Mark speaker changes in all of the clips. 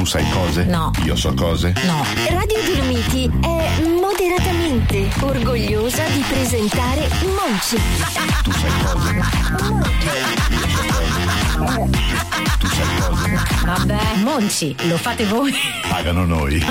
Speaker 1: Tu sai cose?
Speaker 2: No.
Speaker 1: Io so cose?
Speaker 2: No.
Speaker 3: Radio Dolomiti è moderatamente orgogliosa di presentare Monci.
Speaker 1: Tu sai cose? Io so cose? Tu sai cose?
Speaker 2: Vabbè, Monci, lo fate voi.
Speaker 1: Pagano noi.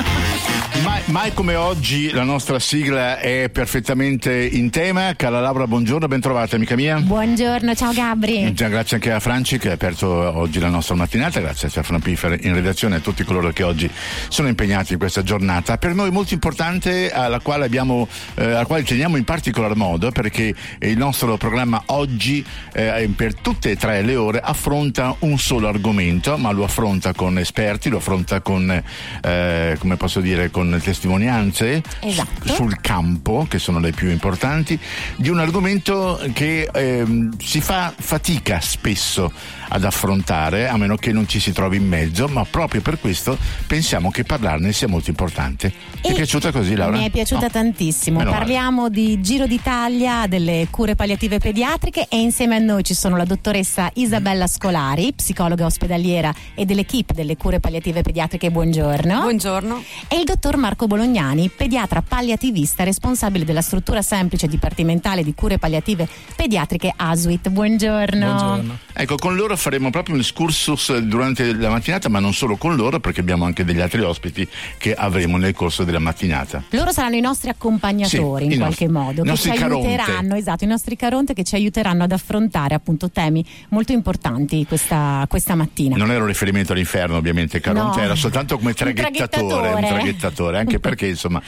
Speaker 1: Mai come oggi la nostra sigla è perfettamente in tema. Cara Laura, buongiorno, ben trovata amica mia.
Speaker 2: Buongiorno, ciao Gabri.
Speaker 1: Grazie anche a Franci che ha aperto oggi la nostra mattinata, grazie a Stefano Piffer in redazione e a tutti coloro che oggi sono impegnati in questa giornata per noi molto importante, alla quale teniamo in particolar modo, perché il nostro programma oggi per tutte e tre le ore affronta un solo argomento, ma lo affronta con esperti, lo affronta con come posso dire, con testimonianze.
Speaker 2: Esatto.
Speaker 1: Sul campo, che sono le più importanti, di un argomento che si fa fatica spesso ad affrontare, a meno che non ci si trovi in mezzo, ma proprio per questo pensiamo che parlarne sia molto importante. Ti è piaciuta così, Laura?
Speaker 2: Mi è piaciuta tantissimo.
Speaker 1: Meno
Speaker 2: Parliamo di Giro d'Italia delle cure palliative pediatriche e insieme a noi ci sono la dottoressa Isabella Scolari, psicologa ospedaliera e dell'equipe delle cure palliative pediatriche. Buongiorno.
Speaker 4: Buongiorno.
Speaker 2: E il dottor Marco Bolognani, pediatra palliativista responsabile della struttura semplice dipartimentale di cure palliative pediatriche ASUIT. Buongiorno.
Speaker 4: Buongiorno.
Speaker 1: Ecco, con loro faremo proprio un excursus durante la mattinata, ma non solo con loro, perché abbiamo anche degli altri ospiti che avremo nel corso della mattinata.
Speaker 2: Loro saranno i nostri accompagnatori,
Speaker 1: sì,
Speaker 2: in qualche modo, che ci aiuteranno, esatto, i nostri caronte che ci aiuteranno ad affrontare appunto temi molto importanti questa mattina.
Speaker 1: Non era un riferimento all'inferno, ovviamente, Caronte,
Speaker 2: No.
Speaker 1: era soltanto come traghettatore, anche perché insomma,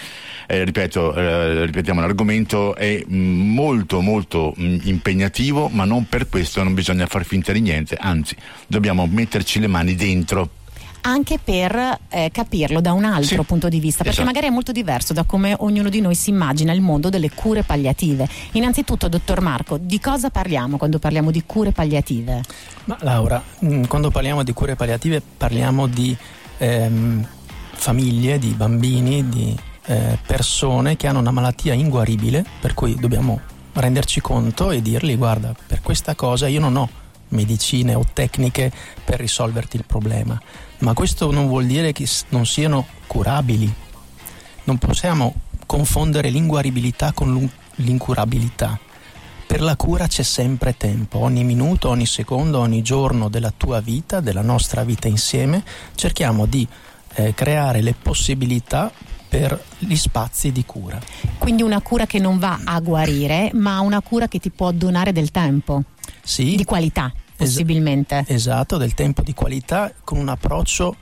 Speaker 1: ripetiamo, l'argomento è molto molto impegnativo, ma non per questo non bisogna far finta di niente, anzi dobbiamo metterci le mani dentro.
Speaker 2: Anche per capirlo da un altro punto di vista, perché
Speaker 1: esatto.
Speaker 2: magari è molto diverso da come ognuno di noi si immagina il mondo delle cure palliative. Innanzitutto, dottor Marco, di cosa parliamo quando parliamo di cure palliative?
Speaker 4: Ma Laura, quando parliamo di cure palliative parliamo di famiglie, di bambini, di persone che hanno una malattia inguaribile, per cui dobbiamo renderci conto e dirgli: guarda, per questa cosa io non ho medicine o tecniche per risolverti il problema, ma questo non vuol dire che non siano curabili. Non possiamo confondere l'inguaribilità con l'incurabilità. Per la cura c'è sempre tempo, ogni minuto, ogni secondo, ogni giorno della tua vita, della nostra vita insieme, cerchiamo di creare le possibilità per gli spazi di cura.
Speaker 2: Quindi una cura che non va a guarire, ma una cura che ti può donare del tempo,
Speaker 4: Sì,
Speaker 2: di qualità, possibilmente.
Speaker 4: Esatto, del tempo di qualità, con un approccio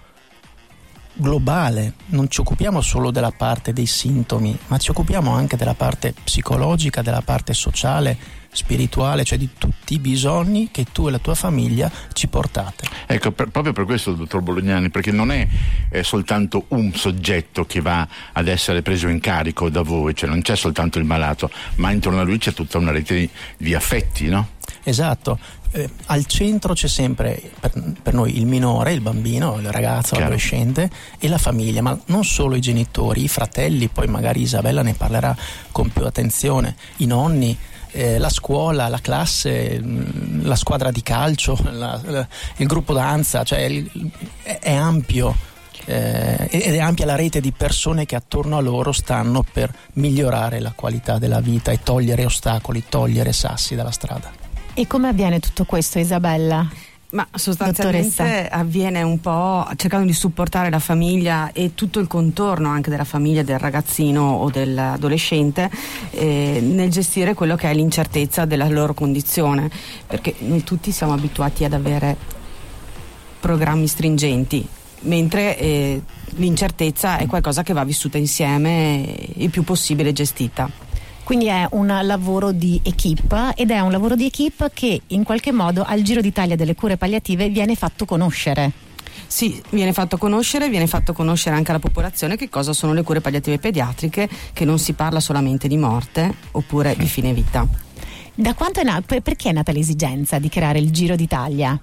Speaker 4: globale. Non ci occupiamo solo della parte dei sintomi, ma ci occupiamo anche della parte psicologica, della parte sociale, spirituale, cioè di tutti i bisogni che tu e la tua famiglia ci portate.
Speaker 1: Ecco, proprio per questo, dottor Bolognani, perché non è soltanto un soggetto che va ad essere preso in carico da voi, cioè non c'è soltanto il malato, ma intorno a lui c'è tutta una rete di affetti, no?
Speaker 4: Esatto. Al centro c'è sempre per noi il minore, il bambino, il ragazzo,
Speaker 1: Chiaro.
Speaker 4: l'adolescente e la famiglia, ma non solo i genitori, i fratelli, poi magari Isabella ne parlerà con più attenzione, i nonni, la scuola, la classe, la squadra di calcio, il gruppo danza, cioè è ampio ed è ampia la rete di persone che attorno a loro stanno per migliorare la qualità della vita e togliere ostacoli, togliere sassi dalla strada.
Speaker 2: E come avviene tutto questo, Isabella?
Speaker 5: Ma sostanzialmente avviene un po' cercando di supportare la famiglia e tutto il contorno anche della famiglia, del ragazzino o dell'adolescente nel gestire quello che è l'incertezza della loro condizione, perché noi tutti siamo abituati ad avere programmi stringenti, mentre l'incertezza è qualcosa che va vissuta insieme e il più possibile gestita.
Speaker 2: Quindi è un lavoro di equipe, ed è un lavoro di equipe che in qualche modo al Giro d'Italia delle cure palliative viene fatto conoscere.
Speaker 5: Sì, viene fatto conoscere anche alla popolazione che cosa sono le cure palliative pediatriche, che non si parla solamente di morte oppure di fine vita.
Speaker 2: Da quanto perché è nata l'esigenza di creare il Giro d'Italia?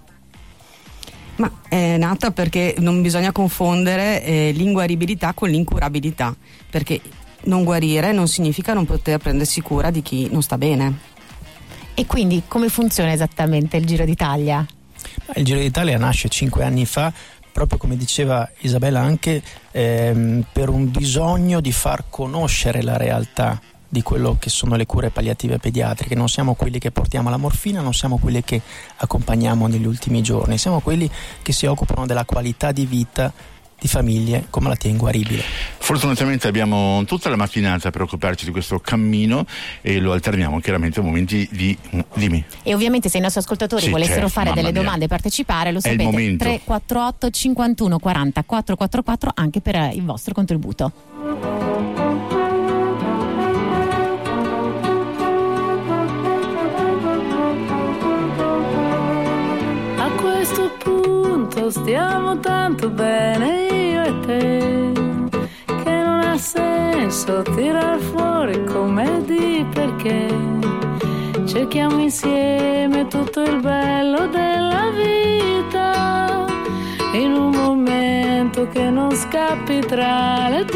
Speaker 5: Ma è nata perché non bisogna confondere l'inguaribilità con l'incurabilità, perché non guarire non significa non poter prendersi cura di chi non sta bene.
Speaker 2: E quindi come funziona esattamente il Giro d'Italia?
Speaker 4: Il Giro d'Italia nasce 5 anni fa proprio come diceva Isabella, anche per un bisogno di far conoscere la realtà di quello che sono le cure palliative pediatriche. Non siamo quelli che portiamo la morfina, non siamo quelli che accompagniamo negli ultimi giorni, siamo quelli che si occupano della qualità di vita di famiglie con malattia inguaribile.
Speaker 1: Fortunatamente abbiamo tutta la mattinata per occuparci di questo cammino e lo alterniamo chiaramente a momenti di dimmi.
Speaker 2: E ovviamente se i nostri ascoltatori volessero fare delle domande e partecipare, lo sapete, 348 51 40 444 anche per il vostro contributo.
Speaker 6: A questo punto stiamo tanto bene io e te, che non ha senso tirar fuori commedie, perché cerchiamo insieme tutto il bello della vita, in un momento che non scappi tra le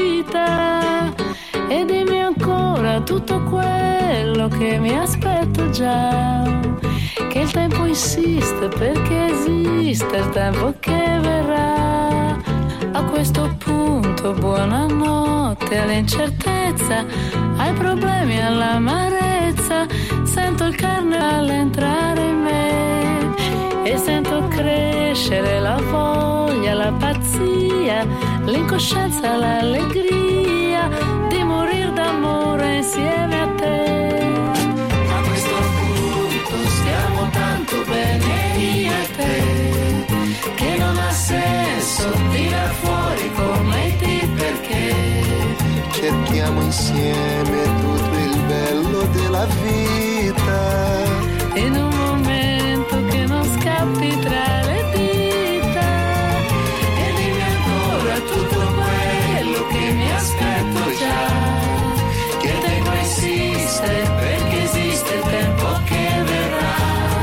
Speaker 6: dita. E dimmi ancora tutto quello che mi aspetto già, che il tempo insiste perché esiste il tempo che verrà. A questo punto buonanotte all'incertezza, ai problemi, all'amarezza, sento il carnevale entrare in me e sento crescere la voglia, la pazzia, l'incoscienza, l'allegria di morir d'amore insieme a te. A questo punto stiamo tanto bene io e te, che non ha senso tirar fuori commenti, perché
Speaker 7: cerchiamo insieme tutto il bello della vita,
Speaker 6: in un momento che non scappi tra le dita. E dimmi ancora tutto quello che mi aspetto già, che il tempo esiste perché esiste il tempo che verrà.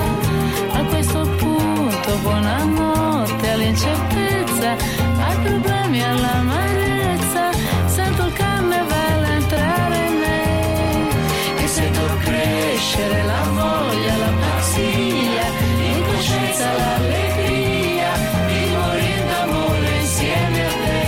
Speaker 6: A questo punto buonanotte all'incertezza, ai problemi, all'amarezza, sento il carnevale entrare in me e sento crescere la voglia, la pazzia, l'incoscienza, l'allegria di morire d'amore insieme a te.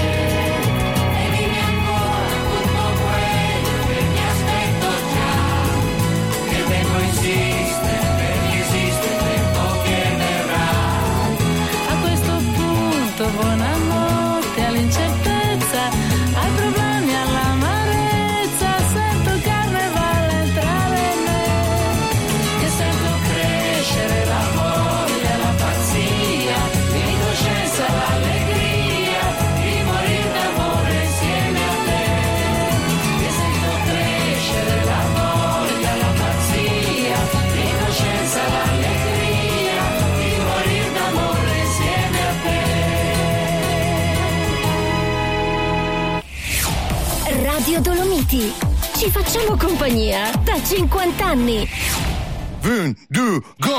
Speaker 6: E dimmi ancora tutto quello che mi aspetto già, che il tempo esiste perché esiste il tempo che verrà. A questo punto buonanotte all'incertezza, ai problemi, all'amarezza, sento il carnevale entrare in me e sento crescere la voglia, la pazzia, l'incoscienza, l'allegria di morire d'amore insieme a te. E sento crescere la voglia, la pazzia, l'incoscienza, l'allegria di morire d'amore insieme a te.
Speaker 3: Radio Dolomiti. Ci facciamo compagnia da 50 anni.
Speaker 7: 1, 2, go!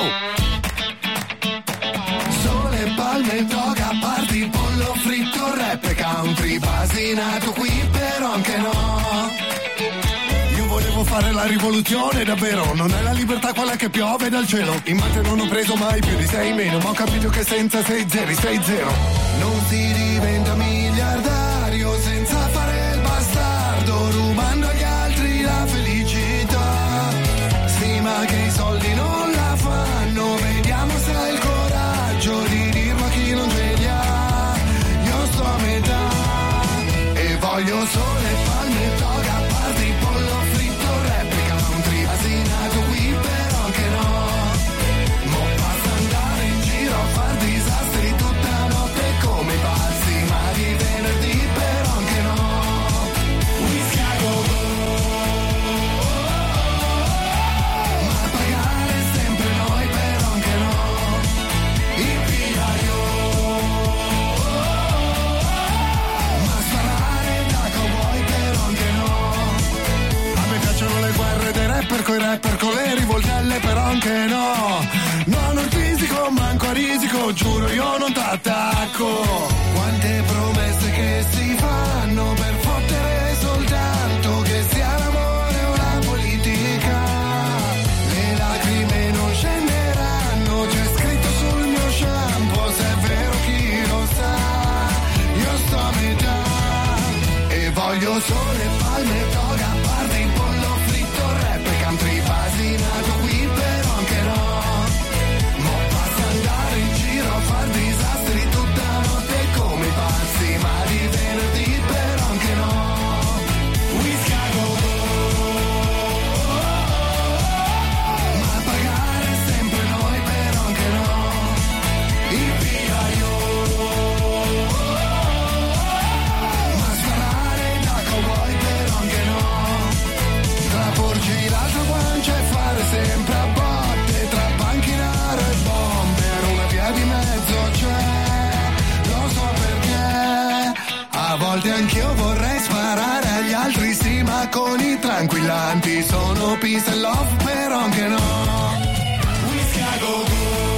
Speaker 7: Sole, palme, toga, party, pollo fritto, rap e country, basinato qui però anche no. Io volevo fare la rivoluzione davvero, non è la libertà quella che piove dal cielo. In matte non ho preso mai più di 6 meno, ma ho capito che senza 6 zeri 6 0 non si diventa miliardario senza fare il bastardo, rubando agli altri la felicità. Sì, ma che i soldi non la fanno, vediamo se hai il coraggio di dirlo a chi non ce li ha. Io sto a metà e voglio sole, palme, toga, party, pollo fritto, rap e country, asinato qui però anche no. Mo basta andare in giro a far disastri tutta notte come i pazzi, ma di venerdì però anche no. Whisky a go-go, ma a pagare sempre noi però anche no. Il piaio, ma sparare da cowboy però anche no. A me piacciono le guerre dei rapper coi rapper con le rivoltelle però anche no. Non hanno il fisico manco a risico, giuro io non t'attacco. Quante promesse che si fanno per fottere soltanto che sia l'amore o la politica. Le lacrime non scenderanno, c'è scritto sul mio shampoo, se è vero chi lo sa. come già. E voglio sole, palme, toga, party, pollo fritto, rap e country, basinato qui però anche no. Mo basta andare in giro a far disastri tutta notte come pazzi, ma di venerdì però anche no. Whisky a go-go, ma pagare sempre noi però anche no. Il piaio, ma sparare da cowboy però anche no. Tra porgi l'altra guancia e fare sempre a botte, tra panchinaro e bomber, una via di mezzo c'è, lo so perché. A volte anch'io vorrei sparare agli altri, sì, ma con i tranquillanti sono peace and love però anche no. Whisky a go-go.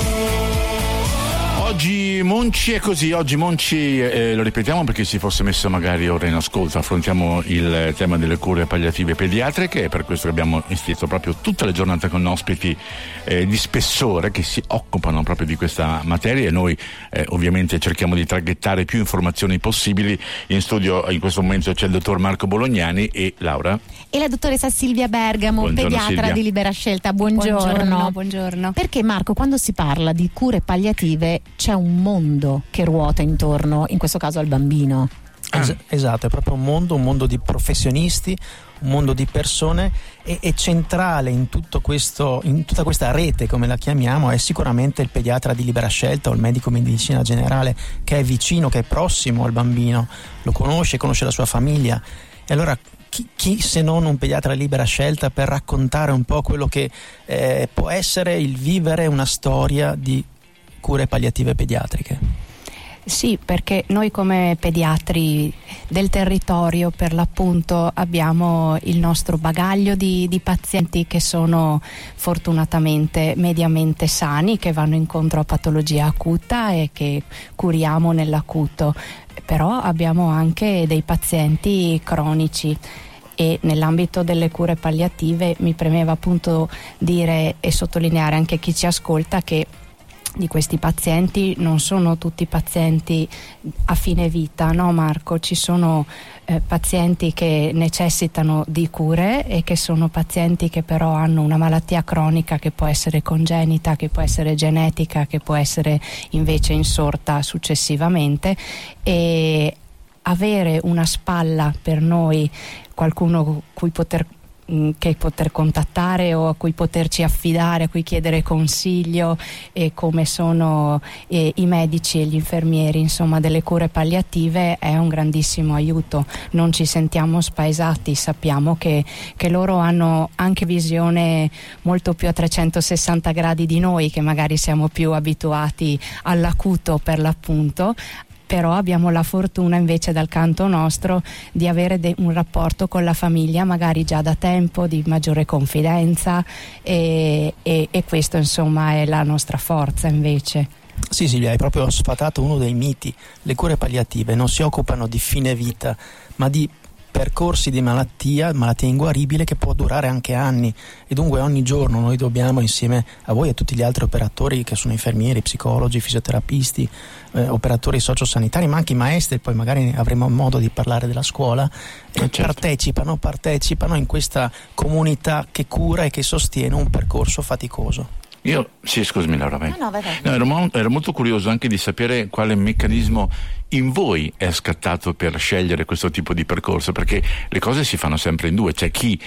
Speaker 1: Oggi Monci è così, oggi Monci lo ripetiamo perché si fosse messo magari ora in ascolto, affrontiamo il tema delle cure palliative pediatriche e per questo abbiamo istituito proprio tutte le giornate con ospiti di spessore che si occupano proprio di questa materia e noi ovviamente cerchiamo di traghettare più informazioni possibili. In studio in questo momento c'è il dottor Marco Bolognani e Laura.
Speaker 2: E la dottoressa Silvia Bergamo,
Speaker 1: Buongiorno,
Speaker 2: pediatra
Speaker 1: Silvia.
Speaker 2: di Libera Scelta. Buongiorno.
Speaker 8: Buongiorno.
Speaker 2: Perché Marco, quando si parla di cure palliative c'è un mondo che ruota intorno, in questo caso al bambino.
Speaker 4: Esatto, è proprio un mondo di professionisti, un mondo di persone e centrale in tutto questo, in tutta questa rete, come la chiamiamo, è sicuramente il pediatra di Libera Scelta o il medico medicina generale che è vicino, che è prossimo al bambino, lo conosce la sua famiglia. E allora chi se non un pediatra di Libera Scelta per raccontare un po' quello che può essere il vivere una storia di cure palliative pediatriche?
Speaker 8: Sì, perché noi come pediatri del territorio per l'appunto abbiamo il nostro bagaglio di pazienti che sono fortunatamente mediamente sani, che vanno incontro a patologia acuta e che curiamo nell'acuto, però abbiamo anche dei pazienti cronici. E nell'ambito delle cure palliative mi premeva appunto dire e sottolineare anche a chi ci ascolta che di questi pazienti non sono tutti pazienti a fine vita, no Marco? Ci sono pazienti che necessitano di cure e che sono pazienti che però hanno una malattia cronica che può essere congenita, che può essere genetica, che può essere invece insorta successivamente, e avere una spalla per noi, qualcuno cui poter contattare o a cui poterci affidare, a cui chiedere consiglio, e come sono i medici e gli infermieri insomma delle cure palliative è un grandissimo aiuto. Non ci sentiamo spaesati, sappiamo che loro hanno anche visione molto più a 360 gradi di noi, che magari siamo più abituati all'acuto per l'appunto. Però abbiamo la fortuna invece dal canto nostro di avere un rapporto con la famiglia magari già da tempo, di maggiore confidenza e questo insomma è la nostra forza invece.
Speaker 4: Sì Silvia, hai proprio sfatato uno dei miti. Le cure palliative non si occupano di fine vita ma di percorsi di malattia inguaribile che può durare anche anni, e dunque ogni giorno noi dobbiamo, insieme a voi e a tutti gli altri operatori che sono infermieri, psicologi, fisioterapisti, operatori sociosanitari, ma anche i maestri, poi magari avremo modo di parlare della scuola,
Speaker 1: certo.
Speaker 4: partecipano in questa comunità che cura e che sostiene un percorso faticoso.
Speaker 1: Scusami Laura, vai.
Speaker 2: No, vai.
Speaker 1: Ero molto curioso anche di sapere quale meccanismo in voi è scattato per scegliere questo tipo di percorso, perché le cose si fanno sempre in due, c'è chi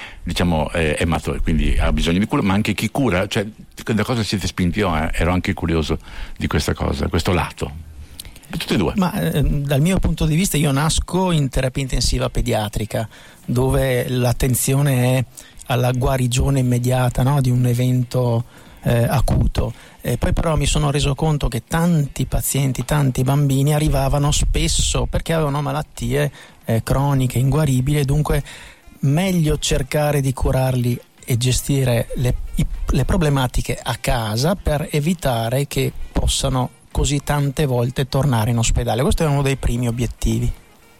Speaker 1: è matto e quindi ha bisogno di cura, ma anche chi cura, cioè da cosa siete spinti? Io ero anche curioso di questa cosa, questo lato. Tutte e due.
Speaker 4: Ma dal mio punto di vista io nasco in terapia intensiva pediatrica, dove l'attenzione è alla guarigione immediata, no, di un evento acuto. Poi però mi sono reso conto che tanti pazienti, tanti bambini arrivavano spesso perché avevano malattie croniche, inguaribili, e dunque meglio cercare di curarli e gestire le problematiche a casa per evitare che possano così tante volte tornare in ospedale. Questo è uno dei primi obiettivi.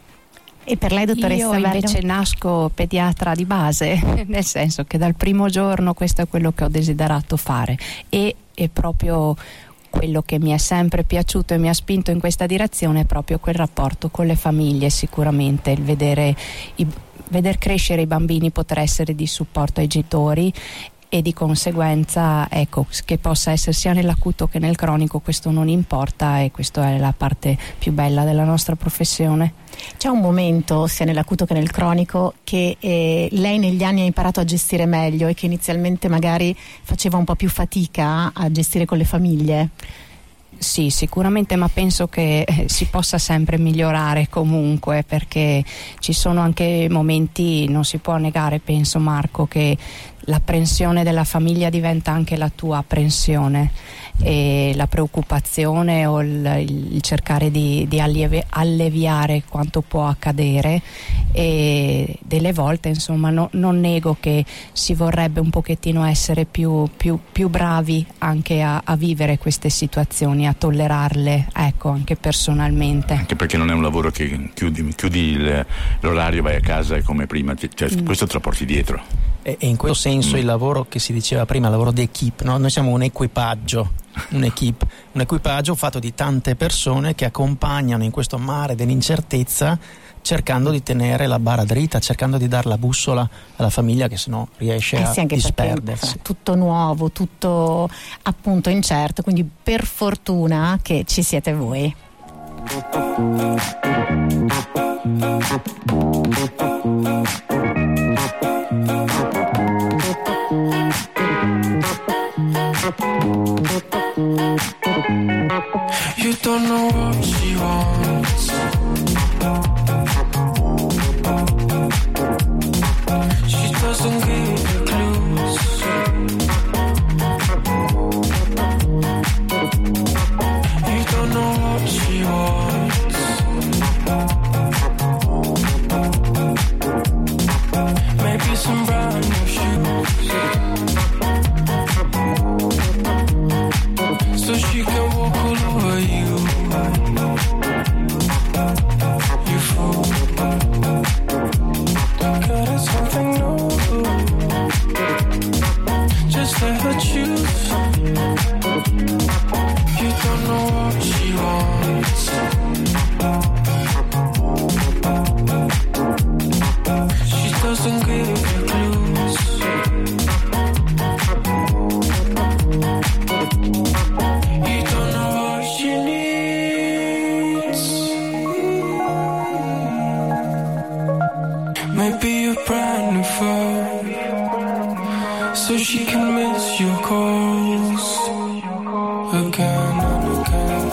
Speaker 2: E per lei, dottoressa
Speaker 8: Io invece nasco pediatra di base, nel senso che dal primo giorno questo è quello che ho desiderato fare, e proprio quello che mi è sempre piaciuto e mi ha spinto in questa direzione è proprio quel rapporto con le famiglie, sicuramente il veder crescere i bambini, poter essere di supporto ai genitori e di conseguenza, ecco, che possa essere sia nell'acuto che nel cronico, questo non importa, e questa è la parte più bella della nostra professione.
Speaker 2: C'è un momento, sia nell'acuto che nel cronico, che lei negli anni ha imparato a gestire meglio e che inizialmente magari faceva un po' più fatica a gestire con le famiglie?
Speaker 8: Sì, sicuramente, ma penso che si possa sempre migliorare comunque, perché ci sono anche momenti, non si può negare, penso Marco, che l'apprensione della famiglia diventa anche la tua apprensione, e la preoccupazione o il cercare di alleviare quanto può accadere, e delle volte insomma non nego che si vorrebbe un pochettino essere più bravi anche a vivere queste situazioni, a tollerarle, ecco, anche personalmente.
Speaker 1: Anche perché non è un lavoro che chiudi l'orario, vai a casa e come prima, questo te lo porti dietro.
Speaker 4: E in questo senso il lavoro che si diceva prima, il lavoro di equipe, no? Noi siamo un equipaggio, un equipaggio fatto di tante persone che accompagnano in questo mare dell'incertezza, cercando di tenere la barra dritta, cercando di dare la bussola alla famiglia, che sennò riesce a disperdersi.
Speaker 2: Tutto nuovo, tutto appunto incerto, quindi per fortuna che ci siete voi.
Speaker 6: You don't know what she wants. She doesn't give you clues. You don't know what she wants. Maybe some brand new shoes, so she can walk all over you. You fool. Girl, it's something new. Just let her choose. You don't know what she wants. She doesn't give you clues. You don't know what she needs. Maybe a brand new phone, so she can miss your calls again and again.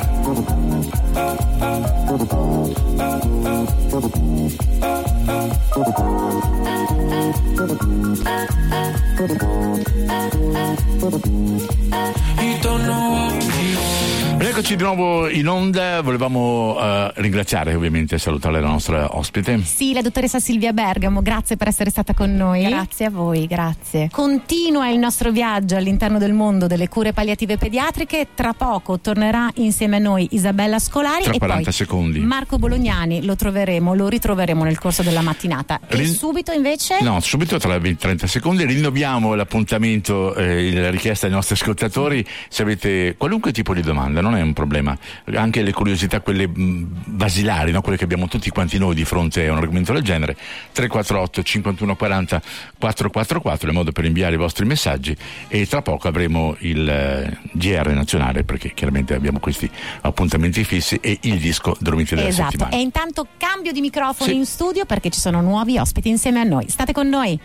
Speaker 6: You don't know what you want.
Speaker 1: Eccoci di nuovo in onda, volevamo ringraziare, ovviamente, e salutare la nostra ospite.
Speaker 2: Sì, la dottoressa Silvia Bergamo, grazie per essere stata con noi.
Speaker 8: Grazie a voi, grazie.
Speaker 2: Continua il nostro viaggio all'interno del mondo delle cure palliative pediatriche. Tra poco tornerà insieme a noi Isabella Scolari
Speaker 1: Tra
Speaker 2: e
Speaker 1: 40
Speaker 2: poi
Speaker 1: secondi
Speaker 2: Marco Bolognani. Lo ritroveremo nel corso della mattinata. E subito invece?
Speaker 1: No, subito tra 20-30 secondi rinnoviamo l'appuntamento, la richiesta ai nostri ascoltatori. Se avete qualunque tipo di domanda, non è un problema, anche le curiosità, quelle basilari, no? Quelle che abbiamo tutti quanti noi di fronte a un argomento del genere. 348 51 40 444 è il modo per inviare i vostri messaggi, e tra poco avremo il GR nazionale, perché chiaramente abbiamo questi appuntamenti fissi, e il disco Dolomiti della settimana.
Speaker 2: E intanto cambio di microfono
Speaker 1: Sì.
Speaker 2: in studio, perché ci sono nuovi ospiti insieme a noi. State con noi.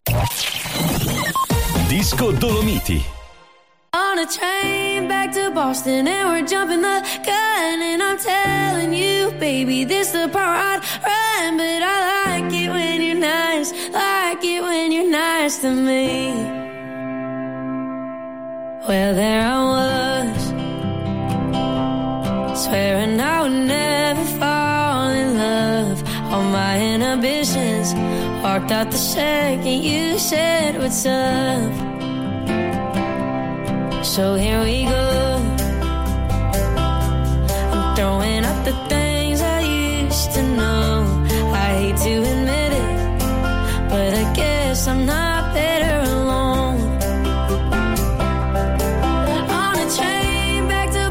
Speaker 9: Disco Dolomiti.
Speaker 10: On a train back to Boston and we're jumping the gun, and I'm telling you, baby, this the part I'd run, but I like it when you're nice, like it when you're nice to me. Well, there I was, swearing I would never fall in love. All my inhibitions walked out the second you said what's up. So here we go, I'm throwing out the things I used to know. I hate to admit it, but I guess I'm not better alone. On a train back to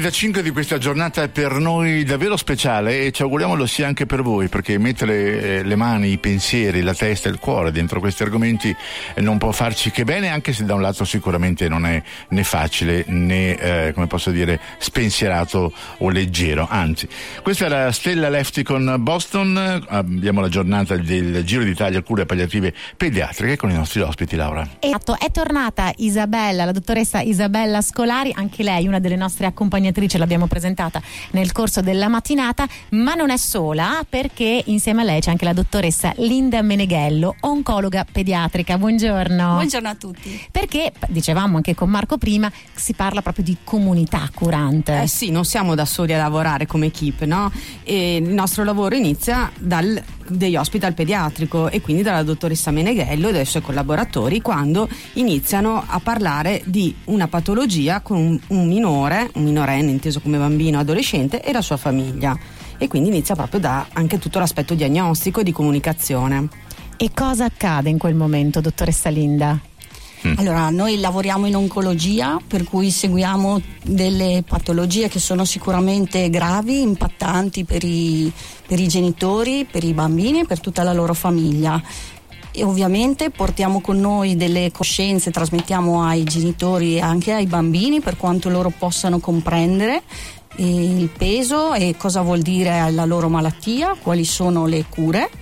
Speaker 1: 8:35 di questa giornata è per noi davvero speciale e ci auguriamo lo sia anche per voi, perché mettere le mani, i pensieri, la testa e il cuore dentro questi argomenti non può farci che bene, anche se da un lato sicuramente non è né facile né come posso dire spensierato o leggero, anzi. Questa era Stella Lefty con Boston. Abbiamo la giornata del Giro d'Italia cure palliative pediatriche con i nostri ospiti. Laura.
Speaker 2: Esatto, è tornata Isabella, la dottoressa Isabella Scolari, anche lei una delle nostre accompagnatrici, l'abbiamo presentata nel corso della mattinata, ma non è sola, perché insieme a lei c'è anche la dottoressa Linda Meneghello, oncologa pediatrica. Buongiorno.
Speaker 9: Buongiorno a tutti.
Speaker 2: Perché dicevamo anche con Marco prima, si parla proprio di comunità curante.
Speaker 5: Sì, non siamo da soli a lavorare come equipe, no? E il nostro lavoro inizia degli hospital pediatrico e quindi dalla dottoressa Meneghello e dai suoi collaboratori, quando iniziano a parlare di una patologia con un minorenne inteso come bambino, adolescente, e la sua famiglia, e quindi inizia proprio da anche tutto l'aspetto diagnostico e di comunicazione.
Speaker 2: E cosa accade in quel momento, dottoressa Linda?
Speaker 9: Allora, noi lavoriamo in oncologia, per cui seguiamo delle patologie che sono sicuramente gravi, impattanti per i genitori, per i bambini e per tutta la loro famiglia. E ovviamente portiamo con noi delle coscienze, trasmettiamo ai genitori e anche ai bambini, per quanto loro possano comprendere il peso e cosa vuol dire la loro malattia, quali sono le cure.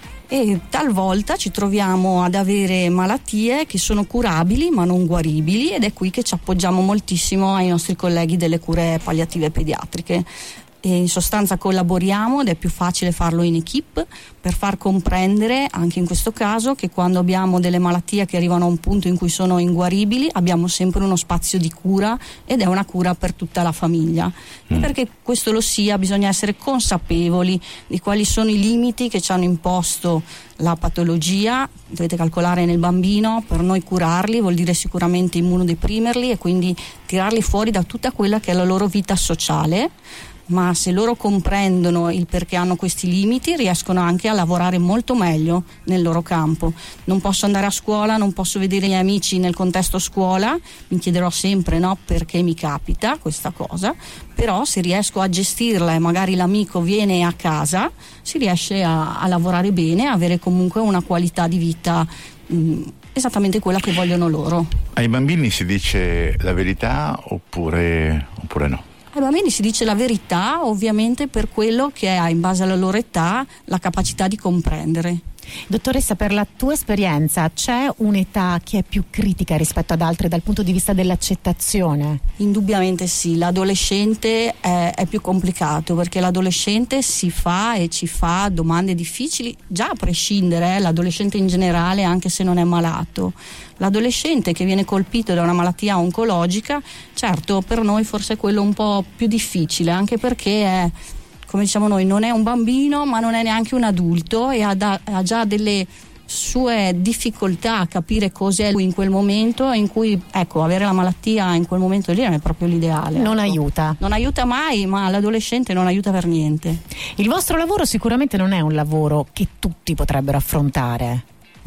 Speaker 9: E talvolta ci troviamo ad avere malattie che sono curabili ma non guaribili, ed è qui che ci appoggiamo moltissimo ai nostri colleghi delle cure palliative pediatriche. E in sostanza collaboriamo, ed è più facile farlo in equipe, per far comprendere anche in questo caso che quando abbiamo delle malattie che arrivano a un punto in cui sono inguaribili, abbiamo sempre uno spazio di cura, ed è una cura per tutta la famiglia. E perché questo lo sia, bisogna essere consapevoli di quali sono i limiti che ci hanno imposto la patologia. Dovete calcolare, nel bambino, per noi curarli vuol dire sicuramente immunodeprimerli e quindi tirarli fuori da tutta quella che è la loro vita sociale. Ma se loro comprendono il perché hanno questi limiti, riescono anche a lavorare molto meglio nel loro campo. Non posso andare a scuola, non posso vedere i miei amici nel contesto scuola, mi chiederò sempre perché mi capita questa cosa, però se riesco a gestirla e magari l'amico viene a casa, si riesce a lavorare bene, a avere comunque una qualità di vita esattamente quella che vogliono loro.
Speaker 1: Ai bambini si dice la verità oppure no?
Speaker 9: Ai bambini si dice la verità, ovviamente per quello che ha, in base alla loro età, la capacità di comprendere.
Speaker 2: Dottoressa, per la tua esperienza c'è un'età che è più critica rispetto ad altre dal punto di vista dell'accettazione?
Speaker 9: Indubbiamente sì, l'adolescente è più complicato, perché l'adolescente si fa e ci fa domande difficili, già a prescindere, l'adolescente in generale, anche se non è malato. L'adolescente che viene colpito da una malattia oncologica, certo, per noi forse è quello un po' più difficile, anche perché è, come diciamo noi, non è un bambino ma non è neanche un adulto, e ha già delle sue difficoltà a capire cos'è lui in quel momento, in cui avere la malattia in quel momento lì non è proprio l'ideale.
Speaker 2: Non aiuta.
Speaker 9: Non aiuta mai, ma l'adolescente non aiuta per niente.
Speaker 2: Il vostro lavoro sicuramente non è un lavoro che tutti potrebbero affrontare.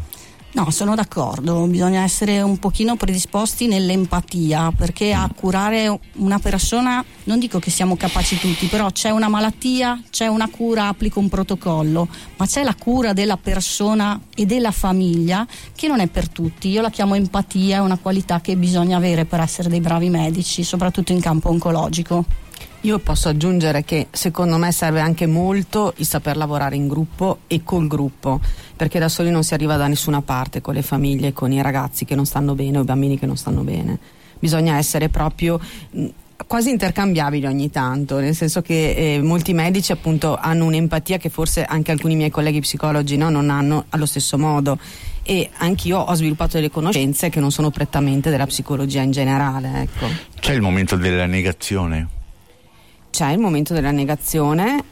Speaker 9: No, sono d'accordo, bisogna essere un pochino predisposti nell'empatia, perché a curare una persona, non dico che siamo capaci tutti, però c'è una malattia, c'è una cura, applico un protocollo, ma c'è la cura della persona e della famiglia che non è per tutti. Io la chiamo empatia, è una qualità che bisogna avere per essere dei bravi medici, soprattutto in campo oncologico.
Speaker 5: Io posso aggiungere che secondo me serve anche molto il saper lavorare in gruppo e col gruppo, perché da soli non si arriva da nessuna parte, con le famiglie, con i ragazzi che non stanno bene o i bambini che non stanno bene. Bisogna essere proprio quasi intercambiabili ogni tanto, nel senso che molti medici appunto hanno un'empatia che forse anche alcuni miei colleghi psicologi non hanno allo stesso modo, e anch'io ho sviluppato delle conoscenze che non sono prettamente della psicologia in generale, ecco.
Speaker 1: C'è il momento della negazione?
Speaker 5: C'è il momento della negazione,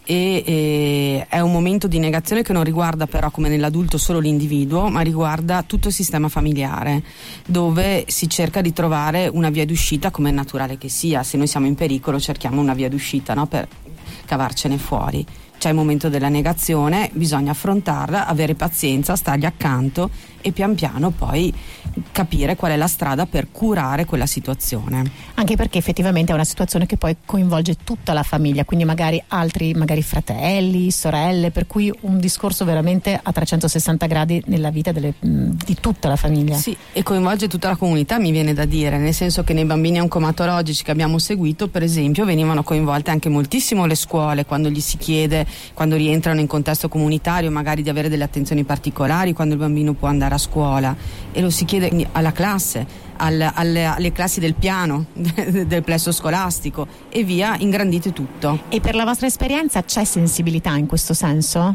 Speaker 5: e è un momento di negazione che non riguarda però, come nell'adulto, solo l'individuo, ma riguarda tutto il sistema familiare, dove si cerca di trovare una via d'uscita, come è naturale che sia. Se noi siamo in pericolo cerchiamo una via d'uscita, no? Per cavarcene fuori. C'è il momento della negazione, bisogna affrontarla, avere pazienza, stargli accanto e pian piano poi capire qual è la strada per curare quella situazione.
Speaker 2: Anche perché effettivamente è una situazione che poi coinvolge tutta la famiglia, quindi magari fratelli, sorelle, per cui un discorso veramente a 360 gradi nella vita di tutta la famiglia.
Speaker 5: Sì, e coinvolge tutta la comunità, mi viene da dire, nel senso che nei bambini oncomatologici che abbiamo seguito, per esempio, venivano coinvolte anche moltissimo le scuole, quando gli si chiede, quando rientrano in contesto comunitario, magari di avere delle attenzioni particolari quando il bambino può andare a scuola, e lo si chiede alla classe, alle classi del piano del plesso scolastico e via, ingrandite tutto.
Speaker 2: E per la vostra esperienza c'è sensibilità in questo senso?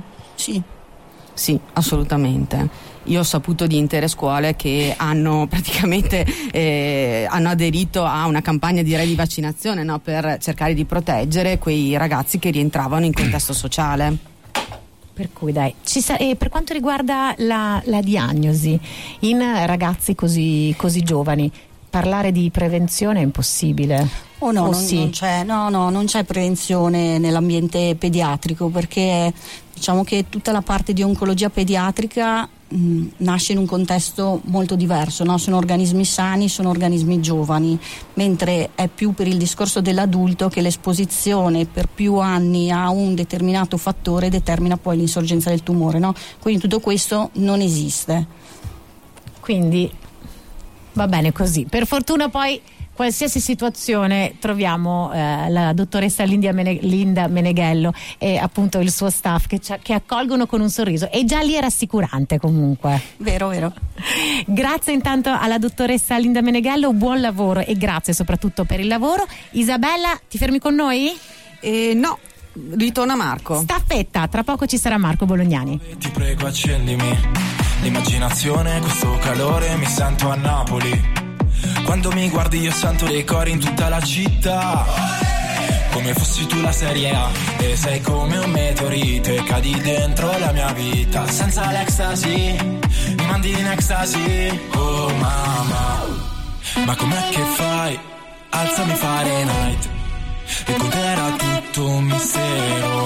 Speaker 5: Sì, assolutamente. Io ho saputo di intere scuole che hanno praticamente hanno aderito a una campagna di vaccinazione, no, per cercare di proteggere quei ragazzi che rientravano in contesto sociale.
Speaker 2: Per cui dai, per quanto riguarda la diagnosi in ragazzi così giovani, parlare di prevenzione è impossibile?
Speaker 9: Non c'è prevenzione nell'ambiente pediatrico, perché diciamo che tutta la parte di oncologia pediatrica nasce in un contesto molto diverso, no? Sono organismi sani, sono organismi giovani, mentre è più per il discorso dell'adulto che l'esposizione per più anni a un determinato fattore determina poi l'insorgenza del tumore, no? Quindi tutto questo non esiste.
Speaker 2: Quindi va bene così. Per fortuna poi qualsiasi situazione troviamo la dottoressa Linda Meneghello e appunto il suo staff che accolgono con un sorriso, e già lì è rassicurante comunque.
Speaker 9: Vero.
Speaker 2: Grazie intanto alla dottoressa Linda Meneghello, buon lavoro e grazie soprattutto per il lavoro. Isabella, ti fermi con noi?
Speaker 5: No, ritorna Marco.
Speaker 2: Staffetta, tra poco ci sarà Marco Bolognani.
Speaker 11: Ti prego accendimi l'immaginazione, questo calore, mi sento a Napoli. Quando mi guardi io sento dei cori in tutta la città, come fossi tu la serie A, e sei come un meteorite, cadi dentro la mia vita. Senza l'ecstasy, mi mandi in ecstasy. Oh mamma, ma com'è che fai? Alzami Fahrenheit, e con te era tutto un mistero.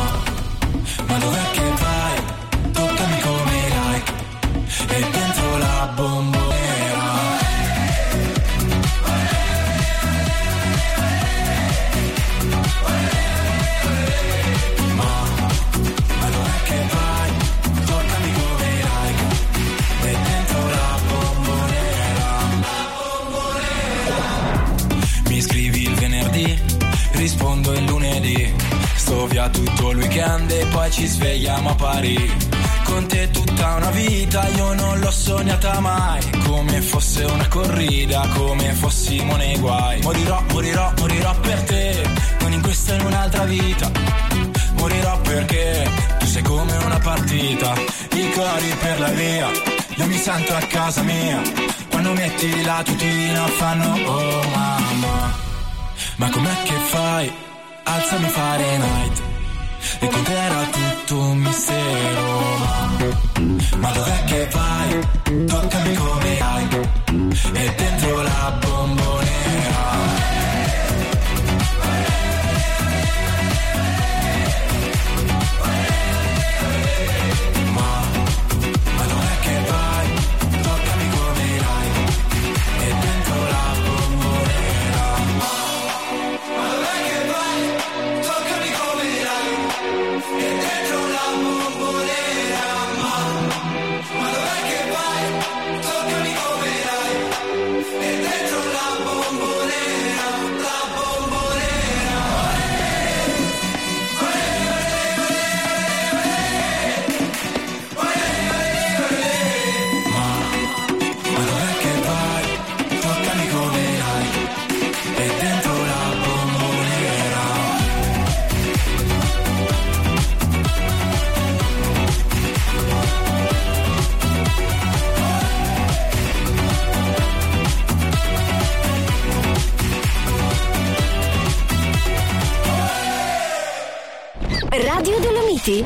Speaker 11: Ma dov'è che vai? Toccami come like, e dentro la bombonera. Rispondo il lunedì, sto via tutto il weekend e poi ci svegliamo a Parigi. Con te tutta una vita, io non l'ho sognata mai, come fosse una corrida, come fossimo nei guai. Morirò per te, non in questa e in un'altra vita. Morirò perché tu sei come una partita. I cori per la via, io mi sento a casa mia. Quando metti la tutina fanno oh mamma. Ma com'è che fai? Alzami Fahrenheit, e con te era tutto un mistero. Ma dov'è che vai? Toccami come hai, e dentro la bombonera. Ma dov'è che vai? Toccami come hai, e dentro la bombonera. Ma dov'è che vai? Toccami come hai, e dentro la bombonera. Ma dov'è che vai? Toccami come hai, e dentro la bombonera. La bombonera. Ma dov'è che vai? Toccami come hai, e dentro la bombonera.
Speaker 3: Radio Dolomiti.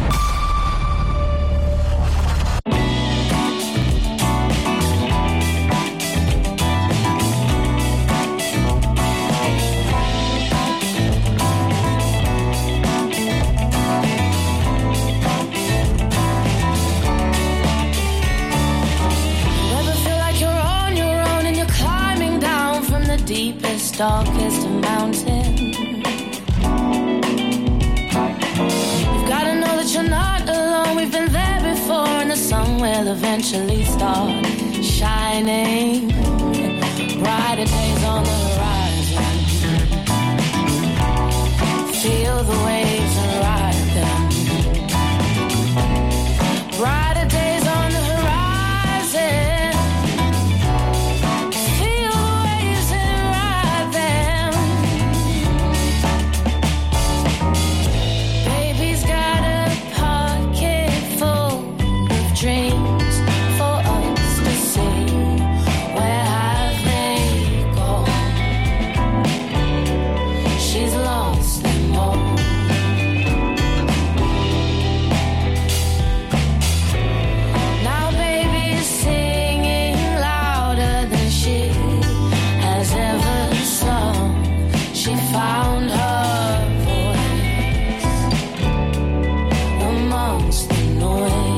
Speaker 10: Never feel like you're on darkest mountain. You've gotta know that you're not alone. We've been there before, and the sun will eventually start shining. Brighter days on the horizon. Feel the waves and ride them. Brighter days on the horizon. Feel the waves and ride them. Baby's got a pocket full of dreams for us to see. Where have they gone? She's lost them all. Now baby's singing louder than she has ever sung. She found her voice amongst the noise.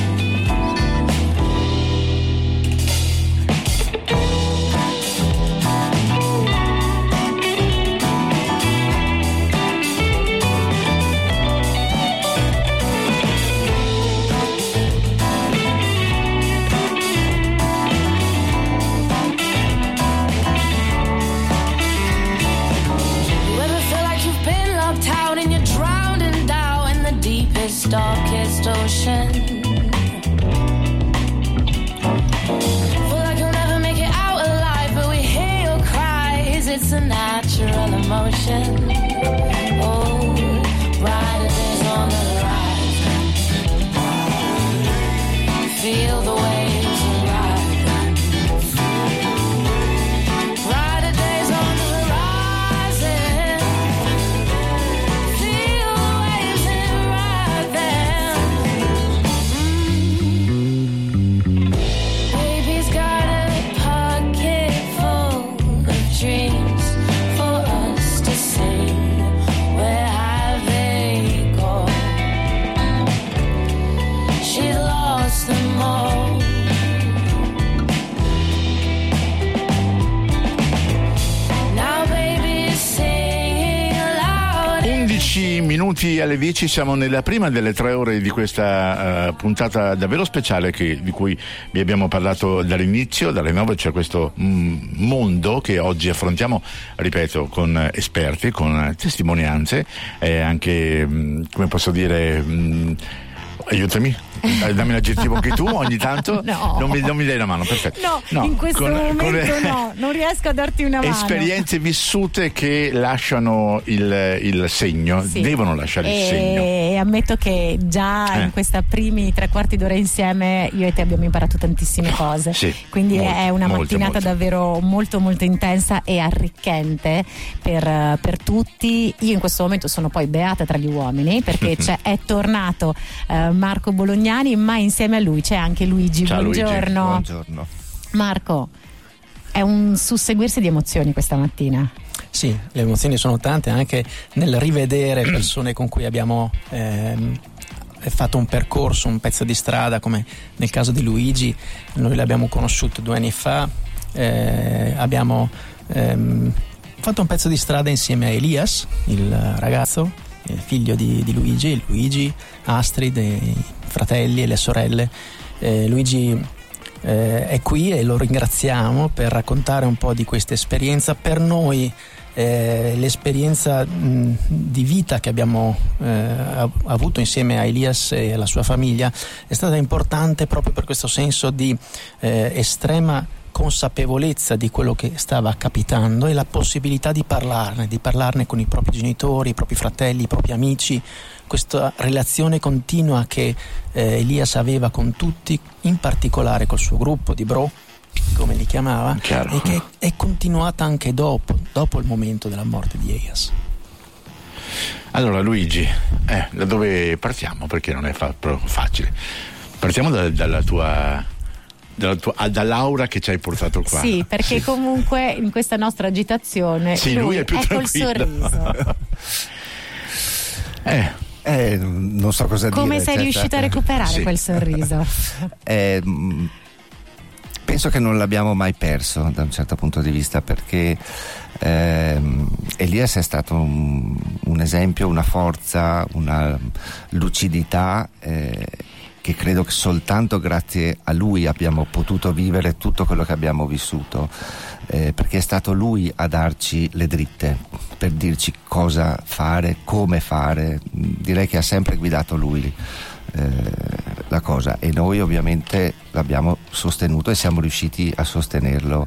Speaker 10: You ever feel like you've been locked out and you're drowning down in the deepest, darkest ocean? Feel like you'll never make it out alive, but we hear your cries. It's a natural emotion. Oh, brighter days on the horizon. Feel the waves and ride them. Brighter days on the horizon. Feel the waves and ride them. Baby's got a pocket full of dreams for us to see. Where have they gone? She's lost them all. Now baby's singing loud.
Speaker 1: 11 minuti alle 10, siamo nella prima delle 3 ore di questa puntata davvero speciale di cui vi abbiamo parlato dall'inizio. Dalle 9 c'è questo mondo che oggi affrontiamo, ripeto, con esperti, con testimonianze e anche, come posso dire, aiutami, dammi l'aggettivo che tu ogni tanto.
Speaker 2: No.
Speaker 1: Non mi dai la mano, perfetto.
Speaker 2: No, in questo momento no, non riesco a darti una mano.
Speaker 1: Esperienze vissute che lasciano il segno,
Speaker 2: Sì.
Speaker 1: devono lasciare il segno.
Speaker 2: E ammetto che già in questa primi 3/4 d'ora insieme io e te abbiamo imparato tantissime cose.
Speaker 1: Sì,
Speaker 2: quindi è una
Speaker 1: molte,
Speaker 2: mattinata
Speaker 1: molte.
Speaker 2: davvero molto molto intensa e arricchente per tutti. Io in questo momento sono poi beata tra gli uomini perché è tornato Marco Bolognani, ma insieme a lui c'è anche Luigi.
Speaker 1: Ciao,
Speaker 2: Buongiorno.
Speaker 1: Luigi.
Speaker 12: Buongiorno.
Speaker 2: Marco, è un susseguirsi di emozioni questa mattina.
Speaker 4: Sì, le emozioni sono tante anche nel rivedere persone con cui abbiamo fatto un percorso, un pezzo di strada, come nel caso di Luigi. Noi l'abbiamo conosciuto 2 anni fa, abbiamo fatto un pezzo di strada insieme a Elias, il ragazzo, figlio di Luigi, Astrid, i fratelli e le sorelle. Luigi è qui e lo ringraziamo per raccontare un po' di questa esperienza. Per noi l'esperienza di vita che abbiamo avuto insieme a Elias e alla sua famiglia è stata importante proprio per questo senso di estrema consapevolezza di quello che stava capitando e la possibilità di parlarne con i propri genitori, i propri fratelli, i propri amici, questa relazione continua che Elias aveva con tutti, in particolare col suo gruppo di bro, come li chiamava. Chiaro. E che è continuata anche dopo il momento della morte di Elias.
Speaker 1: Allora Luigi, da dove partiamo? Perché non è proprio facile. Partiamo dall'aura che ci hai portato qua.
Speaker 2: Sì, perché comunque in questa nostra agitazione
Speaker 1: sì, lui è più
Speaker 2: col sorriso.
Speaker 12: Non so cosa dire.
Speaker 2: Come sei riuscito a recuperare quel sorriso?
Speaker 12: Penso che non l'abbiamo mai perso da un certo punto di vista, perché Elias è stato un esempio, una forza, una lucidità che credo che soltanto grazie a lui abbiamo potuto vivere tutto quello che abbiamo vissuto, perché è stato lui a darci le dritte, per dirci cosa fare, come fare. Direi che ha sempre guidato lui la cosa, e noi ovviamente l'abbiamo sostenuto e siamo riusciti a sostenerlo.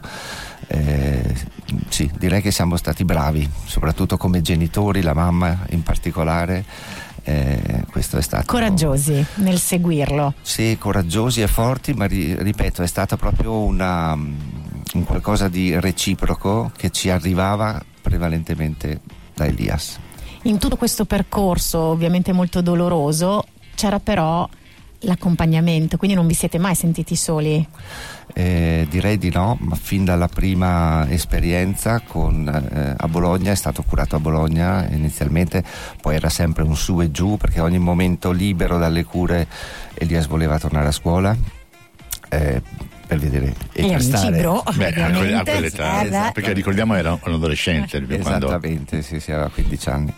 Speaker 12: Sì, direi che siamo stati bravi, soprattutto come genitori, la mamma in particolare. Questo è stato
Speaker 2: coraggiosi nel seguirlo.
Speaker 12: Sì, coraggiosi e forti, ma ripeto, è stato proprio un qualcosa di reciproco che ci arrivava prevalentemente da Elias.
Speaker 2: In tutto questo percorso, ovviamente molto doloroso, c'era però l'accompagnamento, quindi non vi siete mai sentiti soli?
Speaker 12: Direi di no, ma fin dalla prima esperienza a Bologna, è stato curato a Bologna inizialmente, poi era sempre un su e giù, perché ogni momento libero dalle cure Elias voleva tornare a scuola per vedere e per stare
Speaker 2: bro,
Speaker 1: a quell'età, perché ricordiamo era un adolescente
Speaker 12: esattamente, sì, aveva 15 anni.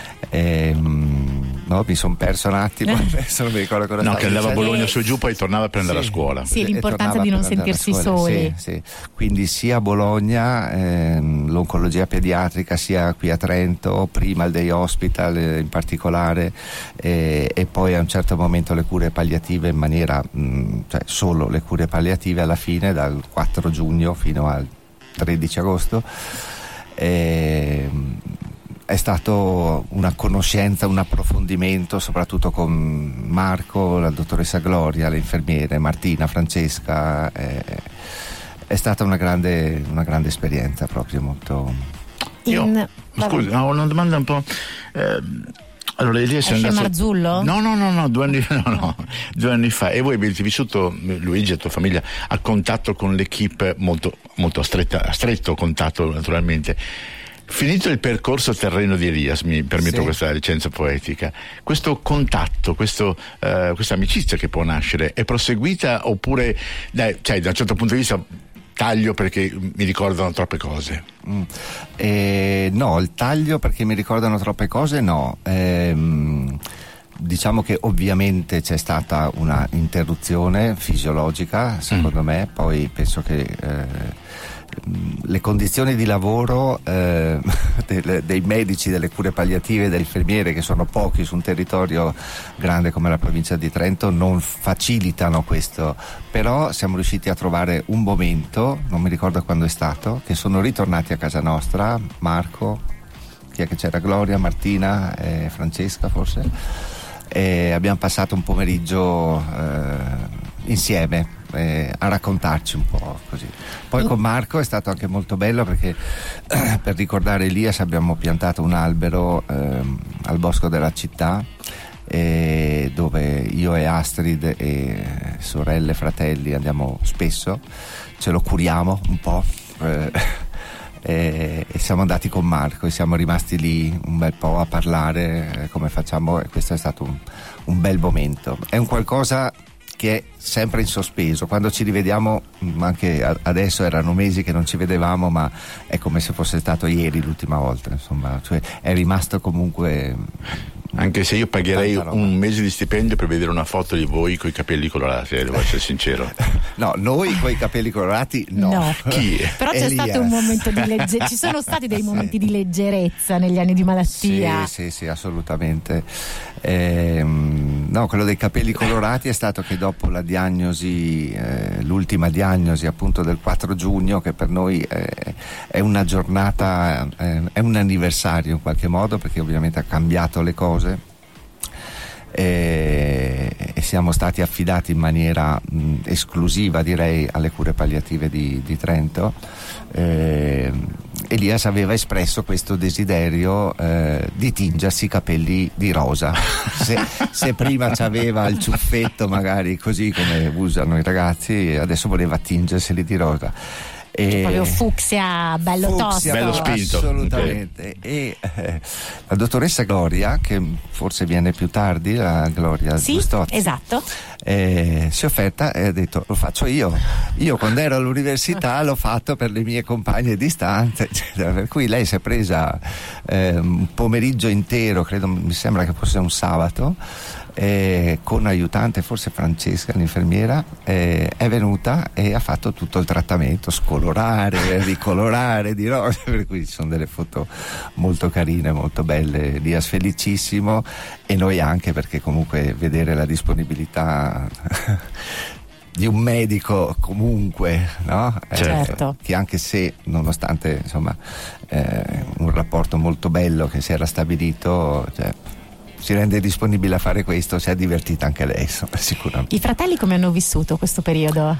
Speaker 12: No, mi sono perso un attimo, adesso non mi ricordo cosa
Speaker 1: che andava a Bologna su e giù, poi tornava per andare a scuola.
Speaker 2: Sì, l'importanza di non sentirsi soli.
Speaker 12: Sì. Quindi sia a Bologna l'oncologia pediatrica, sia qui a Trento, prima il Day Hospital in particolare, e poi a un certo momento le cure palliative in maniera cioè solo le cure palliative alla fine, dal 4 giugno fino al 13 agosto. È stato una conoscenza, un approfondimento, soprattutto con Marco, la dottoressa Gloria, le infermiere, Martina, Francesca. È stata una grande esperienza, proprio molto.
Speaker 1: Scusi, ho una domanda un po'. Allora, Elias è andato.
Speaker 2: Marzullo?
Speaker 1: No, 2 anni fa. E voi avete vissuto, Luigi e tua famiglia, a contatto con l'equipe, molto, molto a stretto contatto naturalmente. Finito il percorso terreno di Elias, mi permetto questa licenza poetica, questo contatto, questa amicizia che può nascere è proseguita, oppure da un certo punto di vista taglio perché mi ricordano troppe cose?
Speaker 12: No, il taglio perché mi ricordano troppe cose no. Diciamo che ovviamente c'è stata una interruzione fisiologica, secondo me, poi penso che le condizioni di lavoro dei medici, delle cure palliative, delle infermiere, che sono pochi su un territorio grande come la provincia di Trento, non facilitano questo, però siamo riusciti a trovare un momento, non mi ricordo quando è stato, che sono ritornati a casa nostra, Marco, chi è che c'era, Gloria, Martina, Francesca forse, e abbiamo passato un pomeriggio insieme a raccontarci un po' così. Poi con Marco è stato anche molto bello, perché per ricordare Elias abbiamo piantato un albero al Bosco della Città, dove io e Astrid e sorelle e fratelli andiamo spesso, ce lo curiamo un po', e siamo andati con Marco e siamo rimasti lì un bel po' a parlare come facciamo, e questo è stato un bel momento. È un qualcosa che è sempre in sospeso, quando ci rivediamo, anche adesso erano mesi che non ci vedevamo, ma è come se fosse stato ieri l'ultima volta, insomma, cioè è rimasto comunque.
Speaker 1: Anche se io pagherei un mese di stipendio per vedere una foto di voi coi capelli colorati, devo essere sincero.
Speaker 12: No, noi coi capelli colorati no.
Speaker 1: Chi?
Speaker 2: Però c'è stato un momento di leggerezza, ci sono stati dei momenti di leggerezza negli anni di malattia.
Speaker 12: Sì, assolutamente. No, quello dei capelli colorati è stato che dopo la diagnosi, l'ultima diagnosi appunto del 4 giugno, che per noi è una giornata, è un anniversario in qualche modo, perché ovviamente ha cambiato le cose, e siamo stati affidati in maniera esclusiva, direi, alle cure palliative di Trento. Elias aveva espresso questo desiderio di tingersi i capelli di rosa. Se prima c'aveva il ciuffetto magari così come usano i ragazzi, adesso voleva tingerseli di rosa.
Speaker 2: Proprio fucsia, bello tosto.
Speaker 1: Bello spinto.
Speaker 12: Assolutamente. E la dottoressa Gloria, che forse viene più tardi, la Gloria Gustotti,
Speaker 2: esatto,
Speaker 12: si è offerta e ha detto: lo faccio io quando ero all'università l'ho fatto per le mie compagne di stanza, eccetera. Per cui lei si è presa un pomeriggio intero, credo, mi sembra che fosse un sabato, con aiutante forse Francesca, l'infermiera, è venuta e ha fatto tutto il trattamento, scolorare, ricolorare di rosa, per cui ci sono delle foto molto carine, molto belle. Dias felicissimo, e noi anche, perché comunque vedere la disponibilità di un medico comunque, no?
Speaker 2: Certo.
Speaker 12: Che anche se, nonostante insomma un rapporto molto bello che si era stabilito, cioè, si rende disponibile a fare questo, si è divertita anche lei, insomma, sicuramente.
Speaker 2: I fratelli come hanno vissuto questo periodo?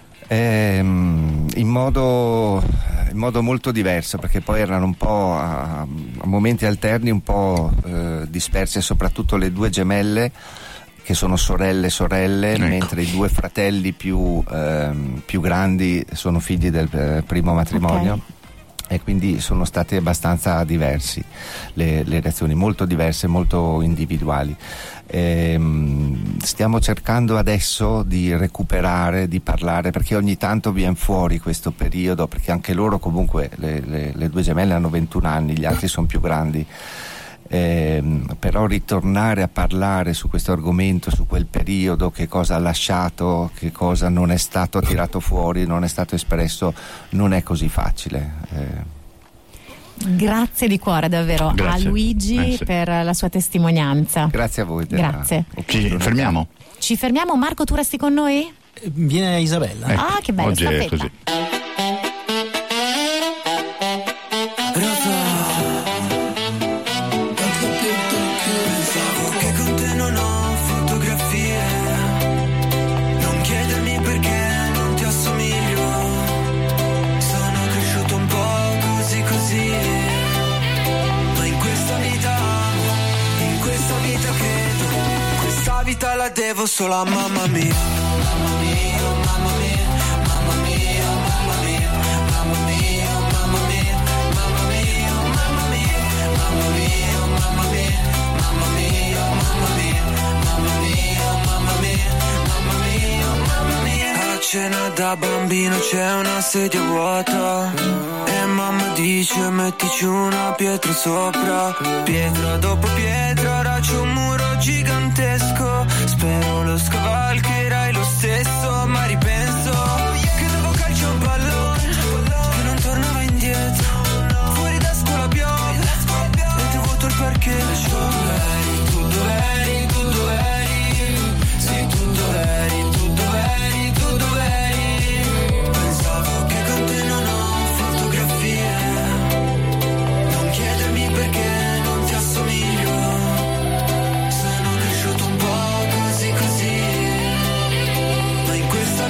Speaker 12: In modo molto diverso, perché poi erano un po' a momenti alterni, un po' disperse, soprattutto le due gemelle che sono sorelle, ecco, mentre i due fratelli più grandi sono figli del primo matrimonio. Okay. E quindi sono state abbastanza diversi le reazioni, molto diverse, molto individuali. Stiamo cercando adesso di recuperare, di parlare, perché ogni tanto viene fuori questo periodo, perché anche loro comunque, le due gemelle hanno 21 anni, gli altri sono più grandi. Però ritornare a parlare su questo argomento, su quel periodo, che cosa ha lasciato, che cosa non è stato tirato fuori, non è stato espresso, non è così facile.
Speaker 2: Grazie di cuore davvero a Luigi per la sua testimonianza.
Speaker 12: Grazie a voi.
Speaker 2: Grazie.
Speaker 1: Ci fermiamo?
Speaker 2: Ci fermiamo. Marco, tu resti con noi?
Speaker 4: Viene Isabella.
Speaker 1: Ecco,
Speaker 2: ah, che bello,
Speaker 1: oggi è così.
Speaker 11: La devo solo a mamma mia. Mamma mia, mamma mia, mamma mia, mamma mia, mamma mia, mamma mia, mamma mia, mamma mia, mamma mia, mamma mia, mamma mia, mamma mia, mamma mia, mamma mia, mamma mia, mamma mia. A cena da bambino c'è una sedia vuota e mamma dice mettici una pietra sopra. Pietra dopo pietra, ora c'è un muro gigantesco. Spero lo scavalcherai lo stesso, ma ripenso che dopo calcio un pallone che non tornava indietro. Fuori da scuola piove e tu vuoto il parcheggio. Tu dov'eri, tu dov'eri, sì tu dov'eri, tu dov'eri, tu dov'eri. Pensavo che con te non ho fotografie, non chiedermi perché non ti assomiglio. Sono cresciuto un po' così, ma in questa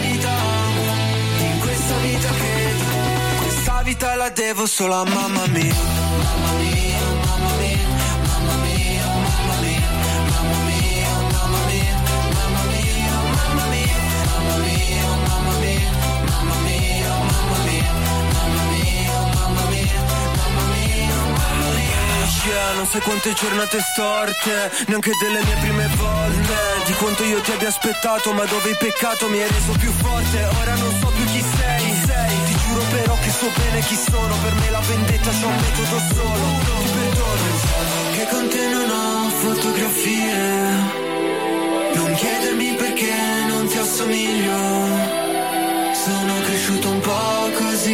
Speaker 11: vita credo, questa vita la devo solo a mamma mia. Mamma mia, mamma mia, mamma mia, mamma mia, mamma mia, mamma mia, mamma mia, mamma mia, mamma mia, mamma mia, mamma mia, mamma mia, mamma mia, mamma mia, mamma mia, mamma mia. Non sai quante giornate storte, neanche delle mie prime volte, di quanto io ti abbia aspettato, ma dove il peccato mi hai reso più forte. Ora non so più chi sei, ti giuro però che so bene chi sono. Per me la vendetta c'è un metodo solo, ti perdono. Che con te non ho fotografie, non chiedermi perché non ti assomiglio. Sono cresciuto un po' così,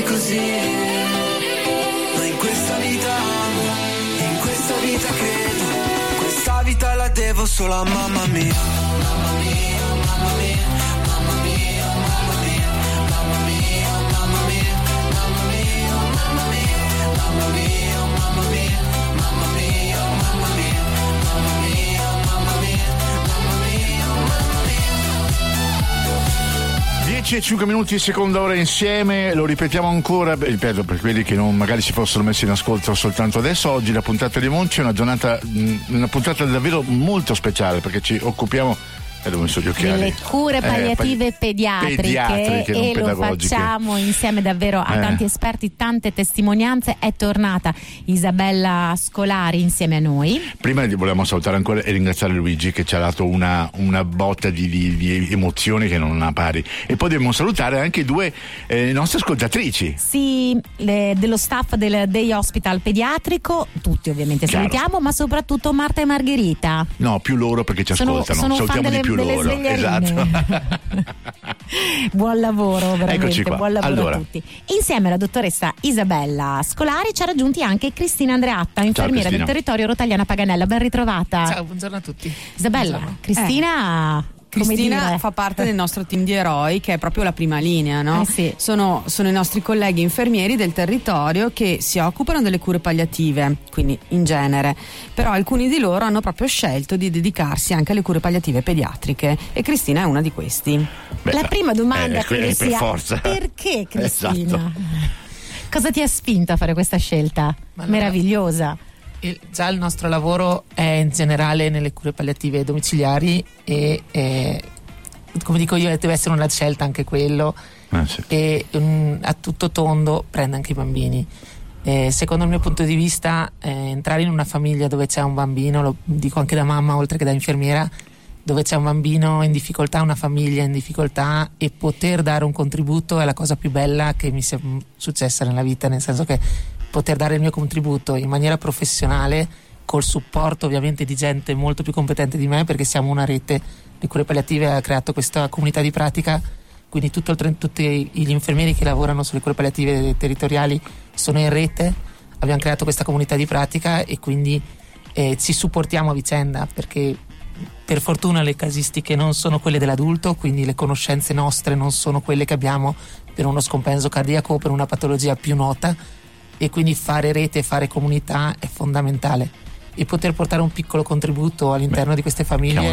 Speaker 11: ma in questa vita credo, questa vita la devo solo a mamma mia. Mamma mia, mamma mia, mamma mia, mamma mia, mamma mia, mamma mia, mamma mia, mamma mia, mamma mia, mamma mia, mamma mia, mamma mia, mamma mia, mamma mia, mamma mia, mamma mia.
Speaker 1: 10 e 5 minuti, seconda ora insieme, lo ripetiamo ancora, ripeto per quelli che non magari si fossero messi in ascolto soltanto adesso. Oggi la puntata di Monci è una puntata davvero molto speciale, perché ci occupiamo Devo messo gli occhiali.
Speaker 2: Le cure palliative pediatriche
Speaker 1: non
Speaker 2: e lo
Speaker 1: pedagogiche.
Speaker 2: facciamo insieme davvero a tanti esperti, tante testimonianze. È tornata Isabella Scolari insieme a noi.
Speaker 1: Prima volevamo salutare ancora e ringraziare Luigi che ci ha dato una botta di emozioni che non ha pari, e poi dobbiamo salutare anche due nostre ascoltatrici.
Speaker 2: Sì, dello staff del Day Hospital pediatrico, tutti ovviamente salutiamo, ma soprattutto Marta e Margherita.
Speaker 1: No, più loro perché ci ascoltano.
Speaker 2: Sono
Speaker 1: salutiamo di più loro. Esatto.
Speaker 2: Buon lavoro, veramente. Buon lavoro a tutti. Insieme alla dottoressa Isabella Scolari ci ha raggiunti anche Cristina Andreatta, infermiera del territorio Rotagliana Paganella. Ben ritrovata.
Speaker 13: Ciao, buongiorno a tutti.
Speaker 2: Isabella,
Speaker 13: Buongiorno.
Speaker 5: Cristina fa parte del nostro team di eroi, che è proprio la prima linea, no?
Speaker 2: Sì.
Speaker 5: Sono i nostri colleghi infermieri del territorio che si occupano delle cure palliative, quindi in genere, però alcuni di loro hanno proprio scelto di dedicarsi anche alle cure palliative pediatriche, e Cristina è una di questi.
Speaker 2: La prima domanda
Speaker 1: per forza.
Speaker 2: Perché Cristina?
Speaker 1: Esatto.
Speaker 2: Cosa ti ha spinto a fare questa scelta meravigliosa?
Speaker 13: Già il nostro lavoro è in generale nelle cure palliative domiciliari e come dico io deve essere una scelta anche quello,
Speaker 1: sì.
Speaker 13: E a tutto tondo prende anche i bambini. Secondo il mio punto di vista entrare in una famiglia dove c'è un bambino, lo dico anche da mamma oltre che da infermiera, dove c'è un bambino in difficoltà, una famiglia in difficoltà, e poter dare un contributo è la cosa più bella che mi sia successa nella vita, nel senso che poter dare il mio contributo in maniera professionale, col supporto ovviamente di gente molto più competente di me, perché siamo una rete. Le cure palliative ha creato questa comunità di pratica, quindi tutti gli infermieri che lavorano sulle cure palliative territoriali sono in rete, abbiamo creato questa comunità di pratica e quindi ci supportiamo a vicenda, perché per fortuna le casistiche non sono quelle dell'adulto, quindi le conoscenze nostre non sono quelle che abbiamo per uno scompenso cardiaco o per una patologia più nota, e quindi fare rete e fare comunità è fondamentale, e poter portare un piccolo contributo all'interno di queste famiglie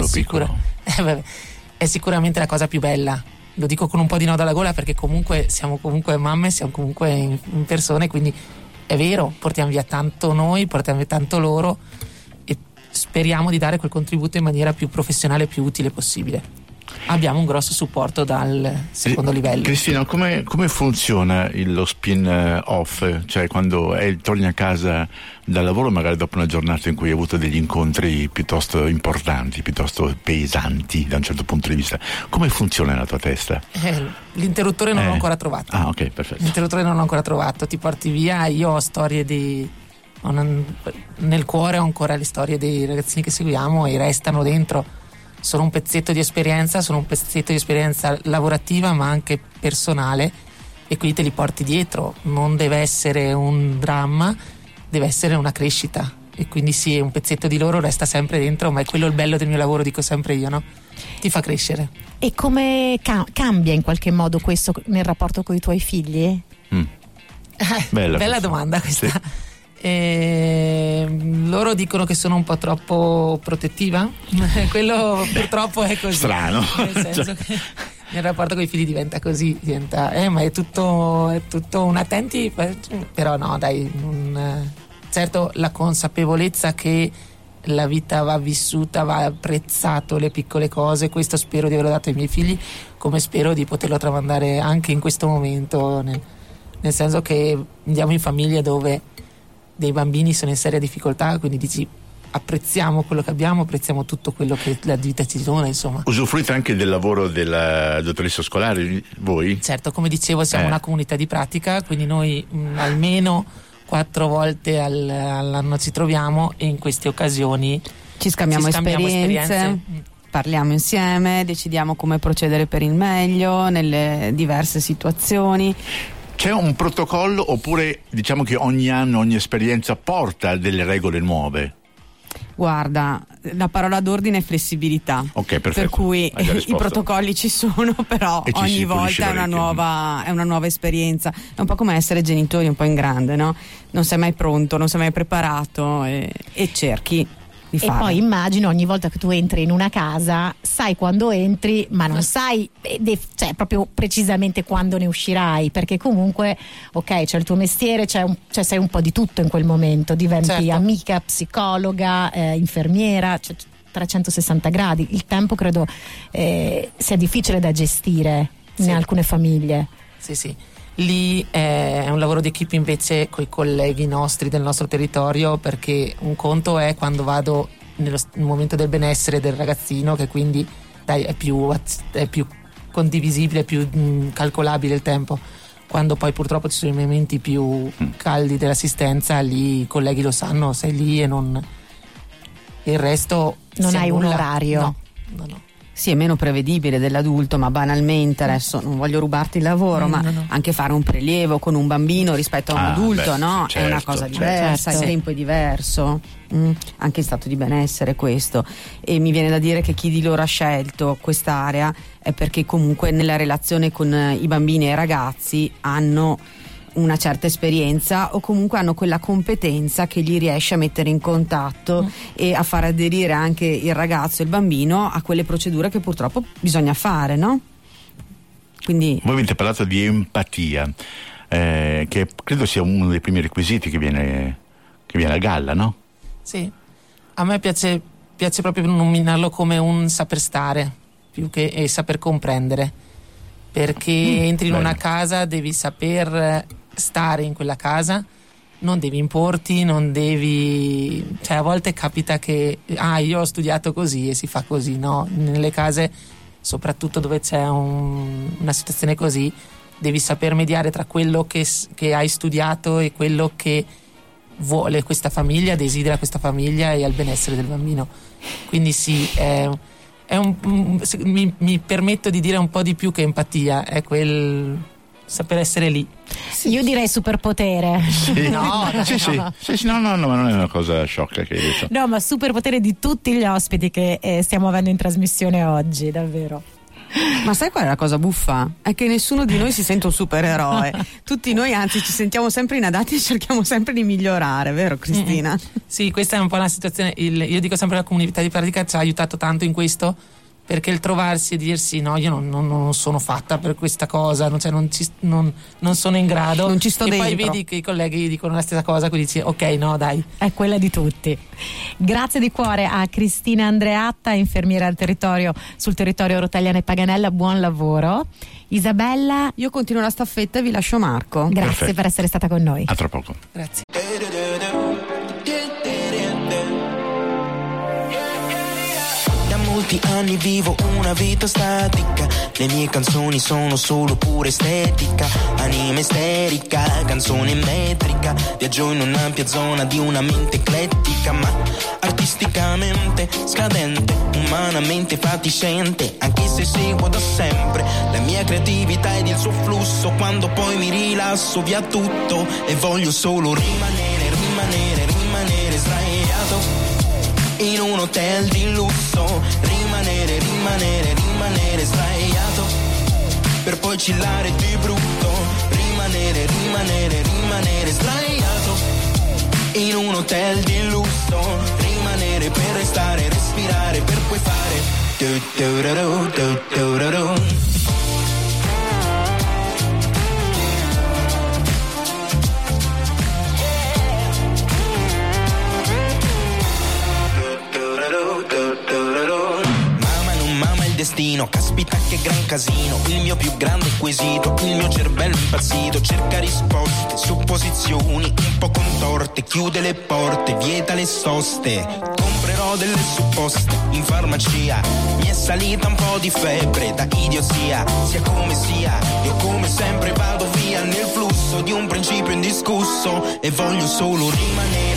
Speaker 13: è sicuramente la cosa più bella. Lo dico con un po' di nodo alla gola, perché comunque siamo comunque mamme, siamo comunque in persone, quindi è vero, portiamo via tanto noi, portiamo via tanto loro, e speriamo di dare quel contributo in maniera più professionale e più utile possibile. Abbiamo un grosso supporto dal secondo livello.
Speaker 1: Cristina, come funziona lo spin off? Cioè quando torni a casa dal lavoro, magari dopo una giornata in cui hai avuto degli incontri piuttosto importanti, piuttosto pesanti da un certo punto di vista, come funziona nella tua testa?
Speaker 13: L'interruttore non l'ho ancora trovato.
Speaker 1: Ah, ok, perfetto.
Speaker 13: L'interruttore non l'ho ancora trovato, ti porti via. Io ho storie nel cuore ho ancora le storie dei ragazzini che seguiamo e restano dentro. Sono un pezzetto di esperienza, lavorativa ma anche personale, e quindi te li porti dietro. Non deve essere un dramma, deve essere una crescita, e quindi sì, un pezzetto di loro resta sempre dentro, ma è quello il bello del mio lavoro, dico sempre io, no? Ti fa crescere.
Speaker 2: E come cambia in qualche modo questo nel rapporto con i tuoi figli?
Speaker 13: Bella domanda questa. Sì. Loro dicono che sono un po' troppo protettiva. Quello purtroppo è così.
Speaker 1: Strano.
Speaker 13: Nel senso che il rapporto con i figli diventa così, ma è tutto un attenti, però no, dai, certo la consapevolezza che la vita va vissuta, va apprezzato, le piccole cose, questo spero di averlo dato ai miei figli, come spero di poterlo tramandare anche in questo momento, nel senso che andiamo in famiglie dove dei bambini sono in seria difficoltà, quindi dici apprezziamo quello che abbiamo, apprezziamo tutto quello che la vita ci dona, insomma.
Speaker 1: Usufruite anche del lavoro della dottoressa Scolari, voi?
Speaker 13: Certo, come dicevo siamo una comunità di pratica, quindi noi almeno 4 volte all'anno ci troviamo, e in queste occasioni
Speaker 5: ci scambiamo esperienze. Parliamo insieme, decidiamo come procedere per il meglio nelle diverse situazioni.
Speaker 1: C'è un protocollo, oppure diciamo che ogni anno, ogni esperienza porta delle regole nuove?
Speaker 5: Guarda, la parola d'ordine è flessibilità.
Speaker 1: Ok, perfetto.
Speaker 5: Per cui i protocolli ci sono, però ogni volta è una nuova esperienza. È un po' come essere genitori un po' in grande, no? Non sei mai pronto, non sei mai preparato e cerchi di farlo.
Speaker 2: E poi immagino ogni volta che tu entri in una casa, sai quando entri, ma non sai proprio precisamente quando ne uscirai, perché comunque ok, c'è il tuo mestiere, sei un po' di tutto in quel momento, diventi amica, psicologa, infermiera, 360 gradi. Il tempo credo sia difficile da gestire in alcune famiglie.
Speaker 13: Sì. Lì è un lavoro di equipe invece con i colleghi nostri del nostro territorio, perché un conto è quando vado nel momento del benessere del ragazzino, che quindi è più condivisibile, è più calcolabile il tempo. Quando poi purtroppo ci sono i momenti più caldi dell'assistenza, lì i colleghi lo sanno, sei lì e non il resto
Speaker 2: non hai un orario.
Speaker 13: No.
Speaker 5: Sì, è meno prevedibile dell'adulto, ma banalmente, adesso non voglio rubarti il lavoro, ma anche fare un prelievo con un bambino rispetto a un adulto, no? È una cosa diversa, il tempo è diverso, anche in stato di benessere questo. E mi viene da dire che chi di loro ha scelto quest'area è perché comunque nella relazione con i bambini e i ragazzi hanno una certa esperienza, o comunque hanno quella competenza che gli riesce a mettere in contatto e a far aderire anche il ragazzo e il bambino a quelle procedure che purtroppo bisogna fare, no? Quindi
Speaker 1: voi avete parlato di empatia, che credo sia uno dei primi requisiti che viene a galla, no?
Speaker 13: Sì, a me piace proprio nominarlo come un saper stare più che saper comprendere, perché entri in una casa, devi saper stare in quella casa, non devi importi, non devi, cioè a volte capita che io ho studiato così e si fa così, no? Nelle case, soprattutto dove c'è una situazione così, devi saper mediare tra quello che hai studiato e quello che vuole questa famiglia, desidera questa famiglia e al benessere del bambino. Quindi sì, mi permetto di dire un po' di più che empatia, è quel saper essere lì.
Speaker 2: Io direi superpotere.
Speaker 1: Sì.
Speaker 2: No,
Speaker 1: ma non è una cosa sciocca che hai detto.
Speaker 2: No, ma superpotere di tutti gli ospiti che stiamo avendo in trasmissione oggi, davvero.
Speaker 5: Ma sai qual è la cosa buffa? È che nessuno di noi si sente un supereroe. Tutti noi anzi ci sentiamo sempre inadatti e cerchiamo sempre di migliorare, vero Cristina?
Speaker 13: Sì, questa è un po' la situazione. Io dico sempre la comunità di pratica ci ha aiutato tanto in questo, perché il trovarsi e dirsi no, io non sono fatta per questa cosa, non sono in grado,
Speaker 5: non ci sto dentro.
Speaker 13: Poi vedi che i colleghi dicono la stessa cosa, quindi dici ok, no dai,
Speaker 2: è quella di tutti. Grazie di cuore a Cristina Andreatta, infermiera sul territorio Rotagliano e Paganella, buon lavoro. Isabella,
Speaker 5: io continuo la staffetta e vi lascio Marco.
Speaker 2: Grazie.
Speaker 1: Perfetto.
Speaker 2: Per essere stata con noi.
Speaker 1: A tra poco.
Speaker 13: Grazie.
Speaker 14: Molti anni vivo una vita statica, le mie canzoni sono solo pura estetica, anima isterica, canzone metrica, viaggio in un'ampia zona di una mente eclettica, ma artisticamente scadente, umanamente fatiscente, anche se seguo da sempre la mia creatività ed il suo flusso, quando poi mi rilasso via tutto e voglio solo rimanere sdraiato in un hotel di lusso, rimanere sdraiato per poi chillare di brutto, rimanere sdraiato in un hotel di lusso, rimanere per restare, respirare per poi fare destino, caspita che gran casino, il mio più grande quesito, il mio cervello impazzito, cerca risposte, supposizioni un po' contorte, chiude le porte, vieta le soste, comprerò delle supposte in farmacia, mi è salita un po' di febbre da idiozia, sia come sia, io come sempre vado via nel flusso di un principio indiscusso e voglio solo rimanere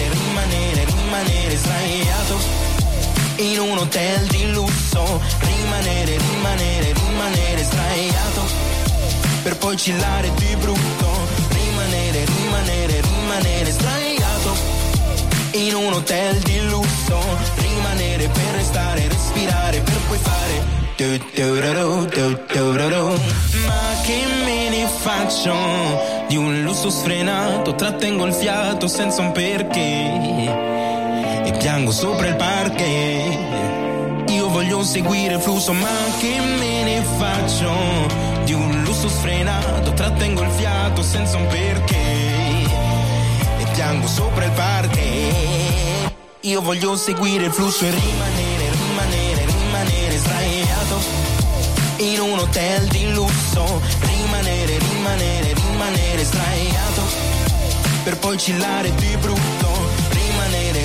Speaker 14: sdraiato in un hotel di lusso, rimanere sdraiato per poi chillare di brutto, rimanere sdraiato in un hotel di lusso, rimanere per restare, respirare per poi fare ma che me ne faccio di un lusso sfrenato, trattengo il fiato senza un perché e piango sopra il parquet. Io voglio seguire il flusso, ma che me ne faccio di un lusso sfrenato, trattengo il fiato senza un perché e piango sopra il parquet. Io voglio seguire il flusso e rimanere in un hotel di lusso, rimanere sdraiato per poi chillare di brutto, rimanere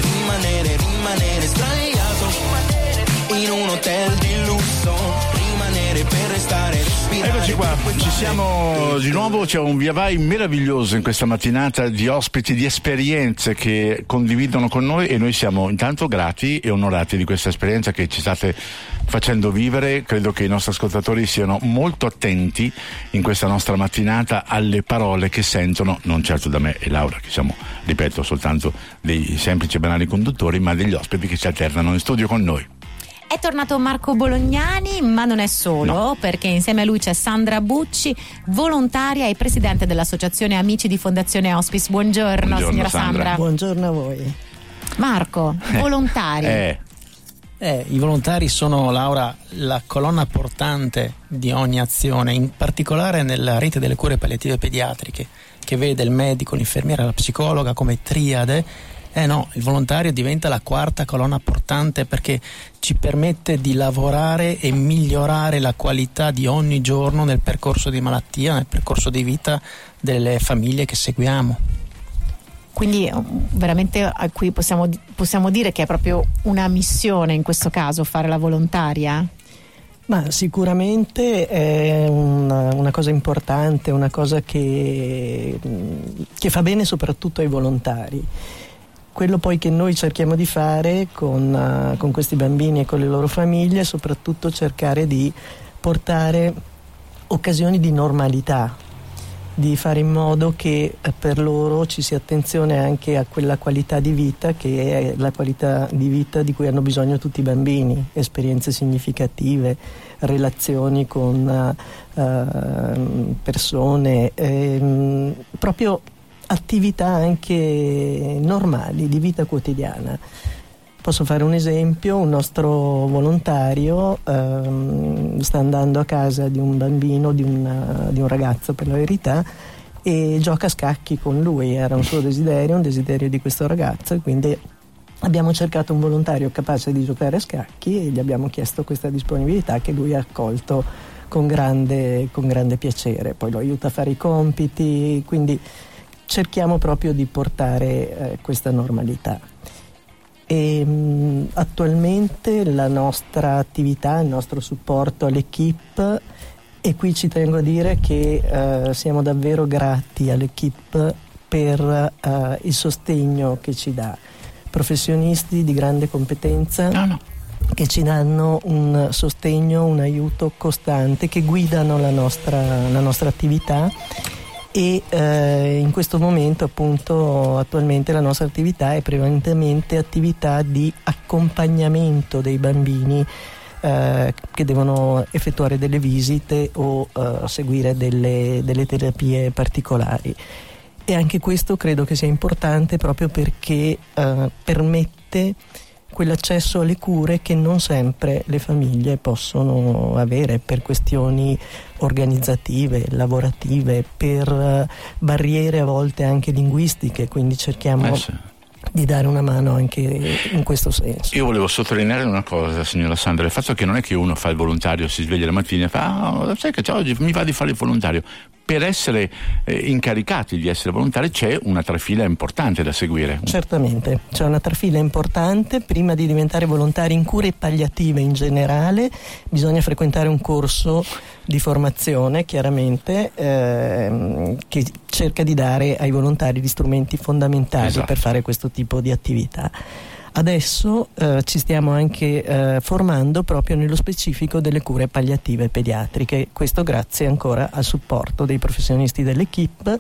Speaker 14: sdraiato in un hotel di lusso, rimanere per restare, respirare.
Speaker 1: Eccoci qua, ci siamo di nuovo, c'è un via vai meraviglioso in questa mattinata di ospiti, di esperienze che condividono con noi, e noi siamo intanto grati e onorati di questa esperienza che ci state facendo vivere. Credo che i nostri ascoltatori siano molto attenti in questa nostra mattinata alle parole che sentono, non certo da me e Laura, che siamo, ripeto, soltanto dei semplici e banali conduttori, ma degli ospiti che si alternano in studio con noi.
Speaker 2: È tornato Marco Bolognani, ma non è solo, perché insieme a lui c'è Sandra Bucci, volontaria e presidente dell'associazione Amici di Fondazione Hospice. Buongiorno signora Sandra.
Speaker 15: Buongiorno a voi.
Speaker 2: Marco, volontari.
Speaker 4: I volontari sono, Laura, la colonna portante di ogni azione, in particolare nella rete delle cure palliative pediatriche, che vede il medico, l'infermiera e la psicologa come triade. Il volontario diventa la quarta colonna portante, perché ci permette di lavorare e migliorare la qualità di ogni giorno nel percorso di malattia, nel percorso di vita delle famiglie che seguiamo.
Speaker 2: Quindi veramente a cui possiamo dire che è proprio una missione in questo caso fare la volontaria?
Speaker 15: Ma sicuramente è una cosa importante, una cosa che fa bene soprattutto ai volontari. Quello poi che noi cerchiamo di fare con questi bambini e con le loro famiglie è soprattutto cercare di portare occasioni di normalità, di fare in modo che per loro ci sia attenzione anche a quella qualità di vita che è la qualità di vita di cui hanno bisogno tutti i bambini, esperienze significative, relazioni con persone, proprio attività anche normali di vita quotidiana. Posso fare un esempio: un nostro volontario sta andando a casa di un bambino, di un ragazzo per la verità, e gioca a scacchi con lui. Era un suo desiderio, un desiderio di questo ragazzo, e quindi abbiamo cercato un volontario capace di giocare a scacchi e gli abbiamo chiesto questa disponibilità, che lui ha accolto con grande piacere. Poi lo aiuta a fare i compiti, quindi cerchiamo proprio di portare questa normalità. E attualmente la nostra attività, il nostro supporto all'equipe, e qui ci tengo a dire che siamo davvero grati all'equipe per il sostegno che ci dà, professionisti di grande competenza che ci danno un sostegno, un aiuto costante, che guidano la nostra attività. E in questo momento, appunto, attualmente la nostra attività è prevalentemente attività di accompagnamento dei bambini che devono effettuare delle visite o seguire delle terapie particolari. E anche questo credo che sia importante, proprio perché permette quell'accesso alle cure che non sempre le famiglie possono avere per questioni organizzative, lavorative, per barriere a volte anche linguistiche, quindi cerchiamo di dare una mano anche in questo senso.
Speaker 1: Io volevo sottolineare una cosa, signora Sandra: il fatto che non è che uno fa il volontario, si sveglia la mattina e fa sai che oggi mi va di fare il volontario. Per essere incaricati di essere volontari c'è una trafila importante da seguire.
Speaker 15: Certamente, c'è una trafila importante. Prima di diventare volontari in cure palliative in generale bisogna frequentare un corso di formazione, chiaramente, che cerca di dare ai volontari gli strumenti fondamentali per fare questo tipo di attività. Adesso ci stiamo anche formando proprio nello specifico delle cure palliative pediatriche, questo grazie ancora al supporto dei professionisti dell'equipe.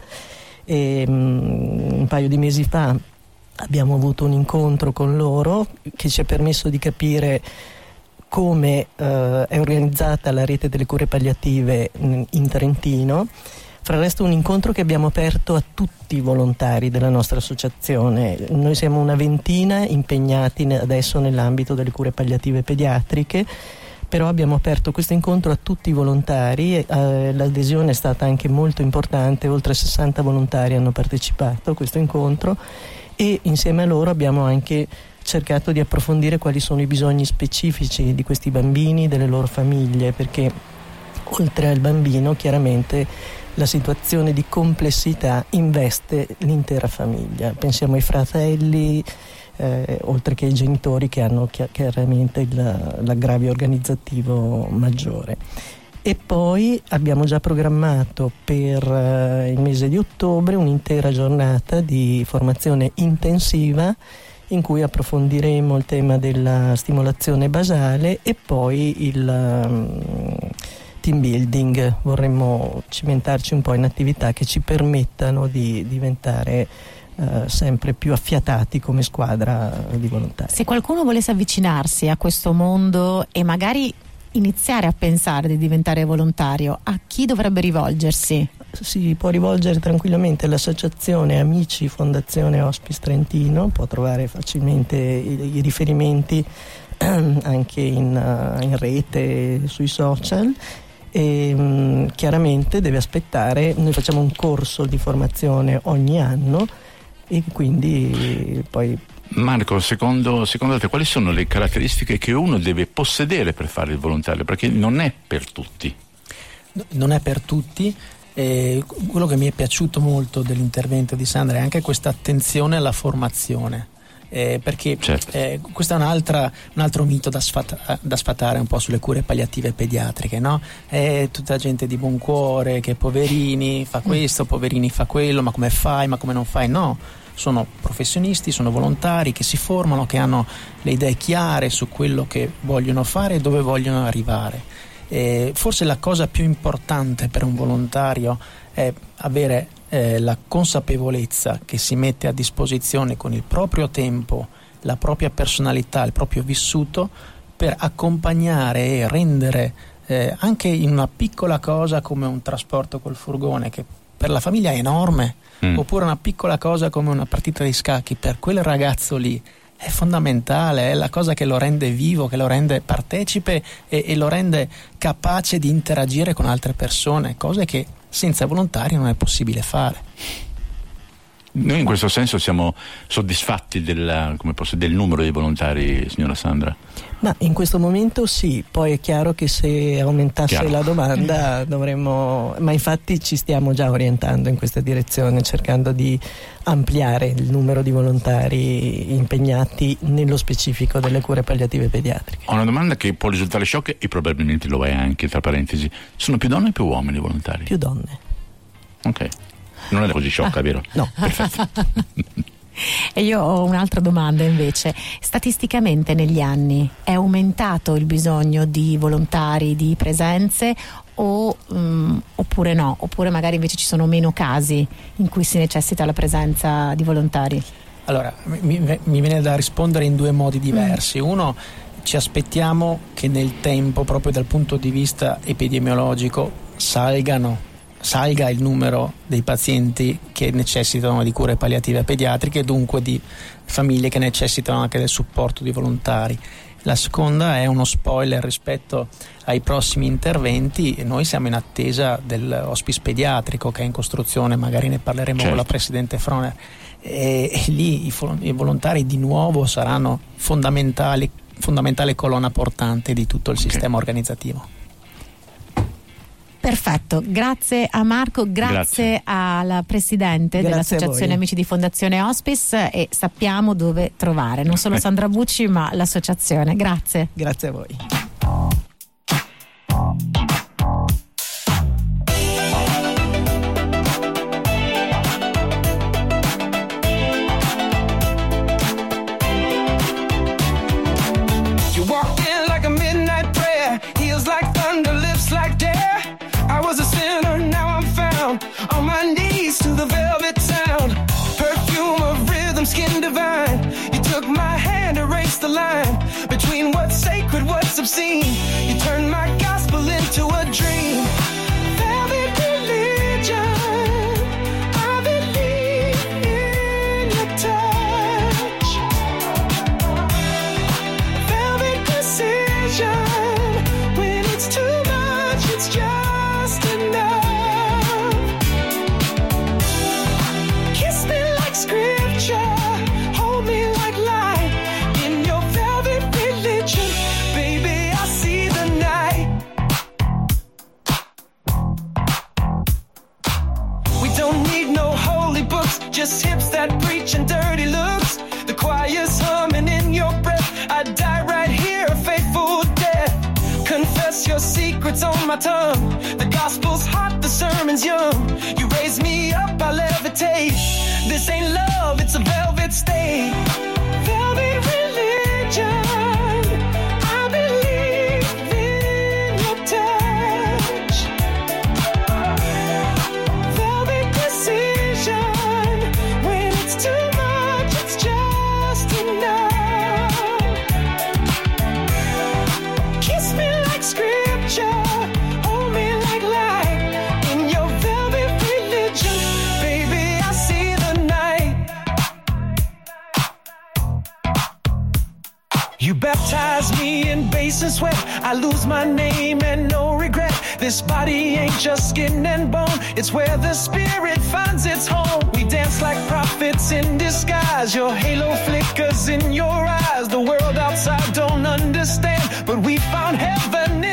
Speaker 15: Un paio di mesi fa abbiamo avuto un incontro con loro che ci ha permesso di capire come è organizzata la rete delle cure palliative in Trentino. Fra il resto un incontro che abbiamo aperto a tutti i volontari della nostra associazione. Noi siamo una ventina impegnati adesso nell'ambito delle cure palliative pediatriche, però abbiamo aperto questo incontro a tutti i volontari. L'adesione è stata anche molto importante, oltre 60 volontari hanno partecipato a questo incontro, e insieme a loro abbiamo anche cercato di approfondire quali sono i bisogni specifici di questi bambini, delle loro famiglie, perché oltre al bambino, chiaramente la situazione di complessità investe l'intera famiglia. Pensiamo ai fratelli, oltre che ai genitori che hanno chiaramente l'aggravio organizzativo maggiore. E poi abbiamo già programmato per il mese di ottobre un'intera giornata di formazione intensiva in cui approfondiremo il tema della stimolazione basale e poi il team building. Vorremmo cimentarci un po' in attività che ci permettano di diventare sempre più affiatati come squadra di volontari.
Speaker 2: Se qualcuno volesse avvicinarsi a questo mondo e magari iniziare a pensare di diventare volontario, a chi dovrebbe rivolgersi?
Speaker 15: Si può rivolgere tranquillamente all'associazione Amici Fondazione Hospice Trentino, può trovare facilmente i riferimenti anche in rete, sui social, e chiaramente deve aspettare. Noi facciamo un corso di formazione ogni anno e quindi poi...
Speaker 1: Marco, secondo te quali sono le caratteristiche che uno deve possedere per fare il volontario? Perché non è per tutti.
Speaker 4: Non è per tutti. Quello che mi è piaciuto molto dell'intervento di Sandra è anche questa attenzione alla formazione. Perché
Speaker 1: certo.
Speaker 4: Questo è un altro mito da sfatare un po' sulle cure palliative pediatriche, no? È tutta gente di buon cuore che poverini fa questo, poverini fa quello, ma come fai, ma come non fai? No, sono professionisti, sono volontari che si formano, che hanno le idee chiare su quello che vogliono fare e dove vogliono arrivare. Forse la cosa più importante per un volontario è avere la consapevolezza che si mette a disposizione con il proprio tempo, la propria personalità, il proprio vissuto per accompagnare e rendere anche in una piccola cosa come un trasporto col furgone, che per la famiglia è enorme, oppure una piccola cosa come una partita di scacchi, per quel ragazzo lì è fondamentale, è la cosa che lo rende vivo, che lo rende partecipe e lo rende capace di interagire con altre persone, cose che senza volontari non è possibile fare.
Speaker 1: Noi in questo senso siamo soddisfatti del numero dei volontari, signora Sandra?
Speaker 15: Ma in questo momento sì, poi è chiaro che se aumentasse la domanda dovremmo, ma infatti ci stiamo già orientando in questa direzione, cercando di ampliare il numero di volontari impegnati nello specifico delle cure palliative pediatriche.
Speaker 1: Ho una domanda che può risultare sciocca e probabilmente lo è anche, tra parentesi. Sono più donne o più uomini volontari?
Speaker 15: Più donne.
Speaker 1: Ok. Non è così sciocca, vero?
Speaker 15: No.
Speaker 1: Perfetto.
Speaker 2: E io ho un'altra domanda invece. Statisticamente negli anni è aumentato il bisogno di volontari, di presenze oppure no? Oppure magari invece ci sono meno casi in cui si necessita la presenza di volontari?
Speaker 4: Allora, mi viene da rispondere in due modi diversi. Uno, ci aspettiamo che nel tempo, proprio dal punto di vista epidemiologico, salga il numero dei pazienti che necessitano di cure palliative pediatriche e dunque di famiglie che necessitano anche del supporto di volontari. La seconda è uno spoiler rispetto ai prossimi interventi. Noi siamo in attesa dell'hospice pediatrico che è in costruzione, magari ne parleremo con la Presidente Froner, e lì i volontari di nuovo saranno fondamentale colonna portante di tutto il sistema organizzativo.
Speaker 2: Perfetto, grazie a Marco, grazie alla Presidente dell'Associazione Amici di Fondazione Hospice, e sappiamo dove trovare non solo Sandra Bucci ma l'associazione. Grazie.
Speaker 15: Grazie a voi.
Speaker 16: You walked in like a midnight prayer, heels like thunder, lips like dare. I was a sinner, now I'm found on my knees to the velvet sound. Perfume of rhythm, skin divine. You took my hand, erased the line between what's sacred, what's obscene. place your secrets on my tongue. The gospel's hot, the sermon's young. You raise me up, I levitate. This ain't love, it's a velvet state. Velvet religion. I believe in your touch. Velvet precision. When it's too much, it's just enough. Kiss me like scripture. Hold me like light. In your velvet religion. Baby, I see the night. You baptize me in bass and sweat. I lose my name and no regret. This body ain't just skin and bone. It's where the spirit finds its home. We dance like prophets in disguise. Your halo flickers in your eyes. The world outside don't understand, but we found heaven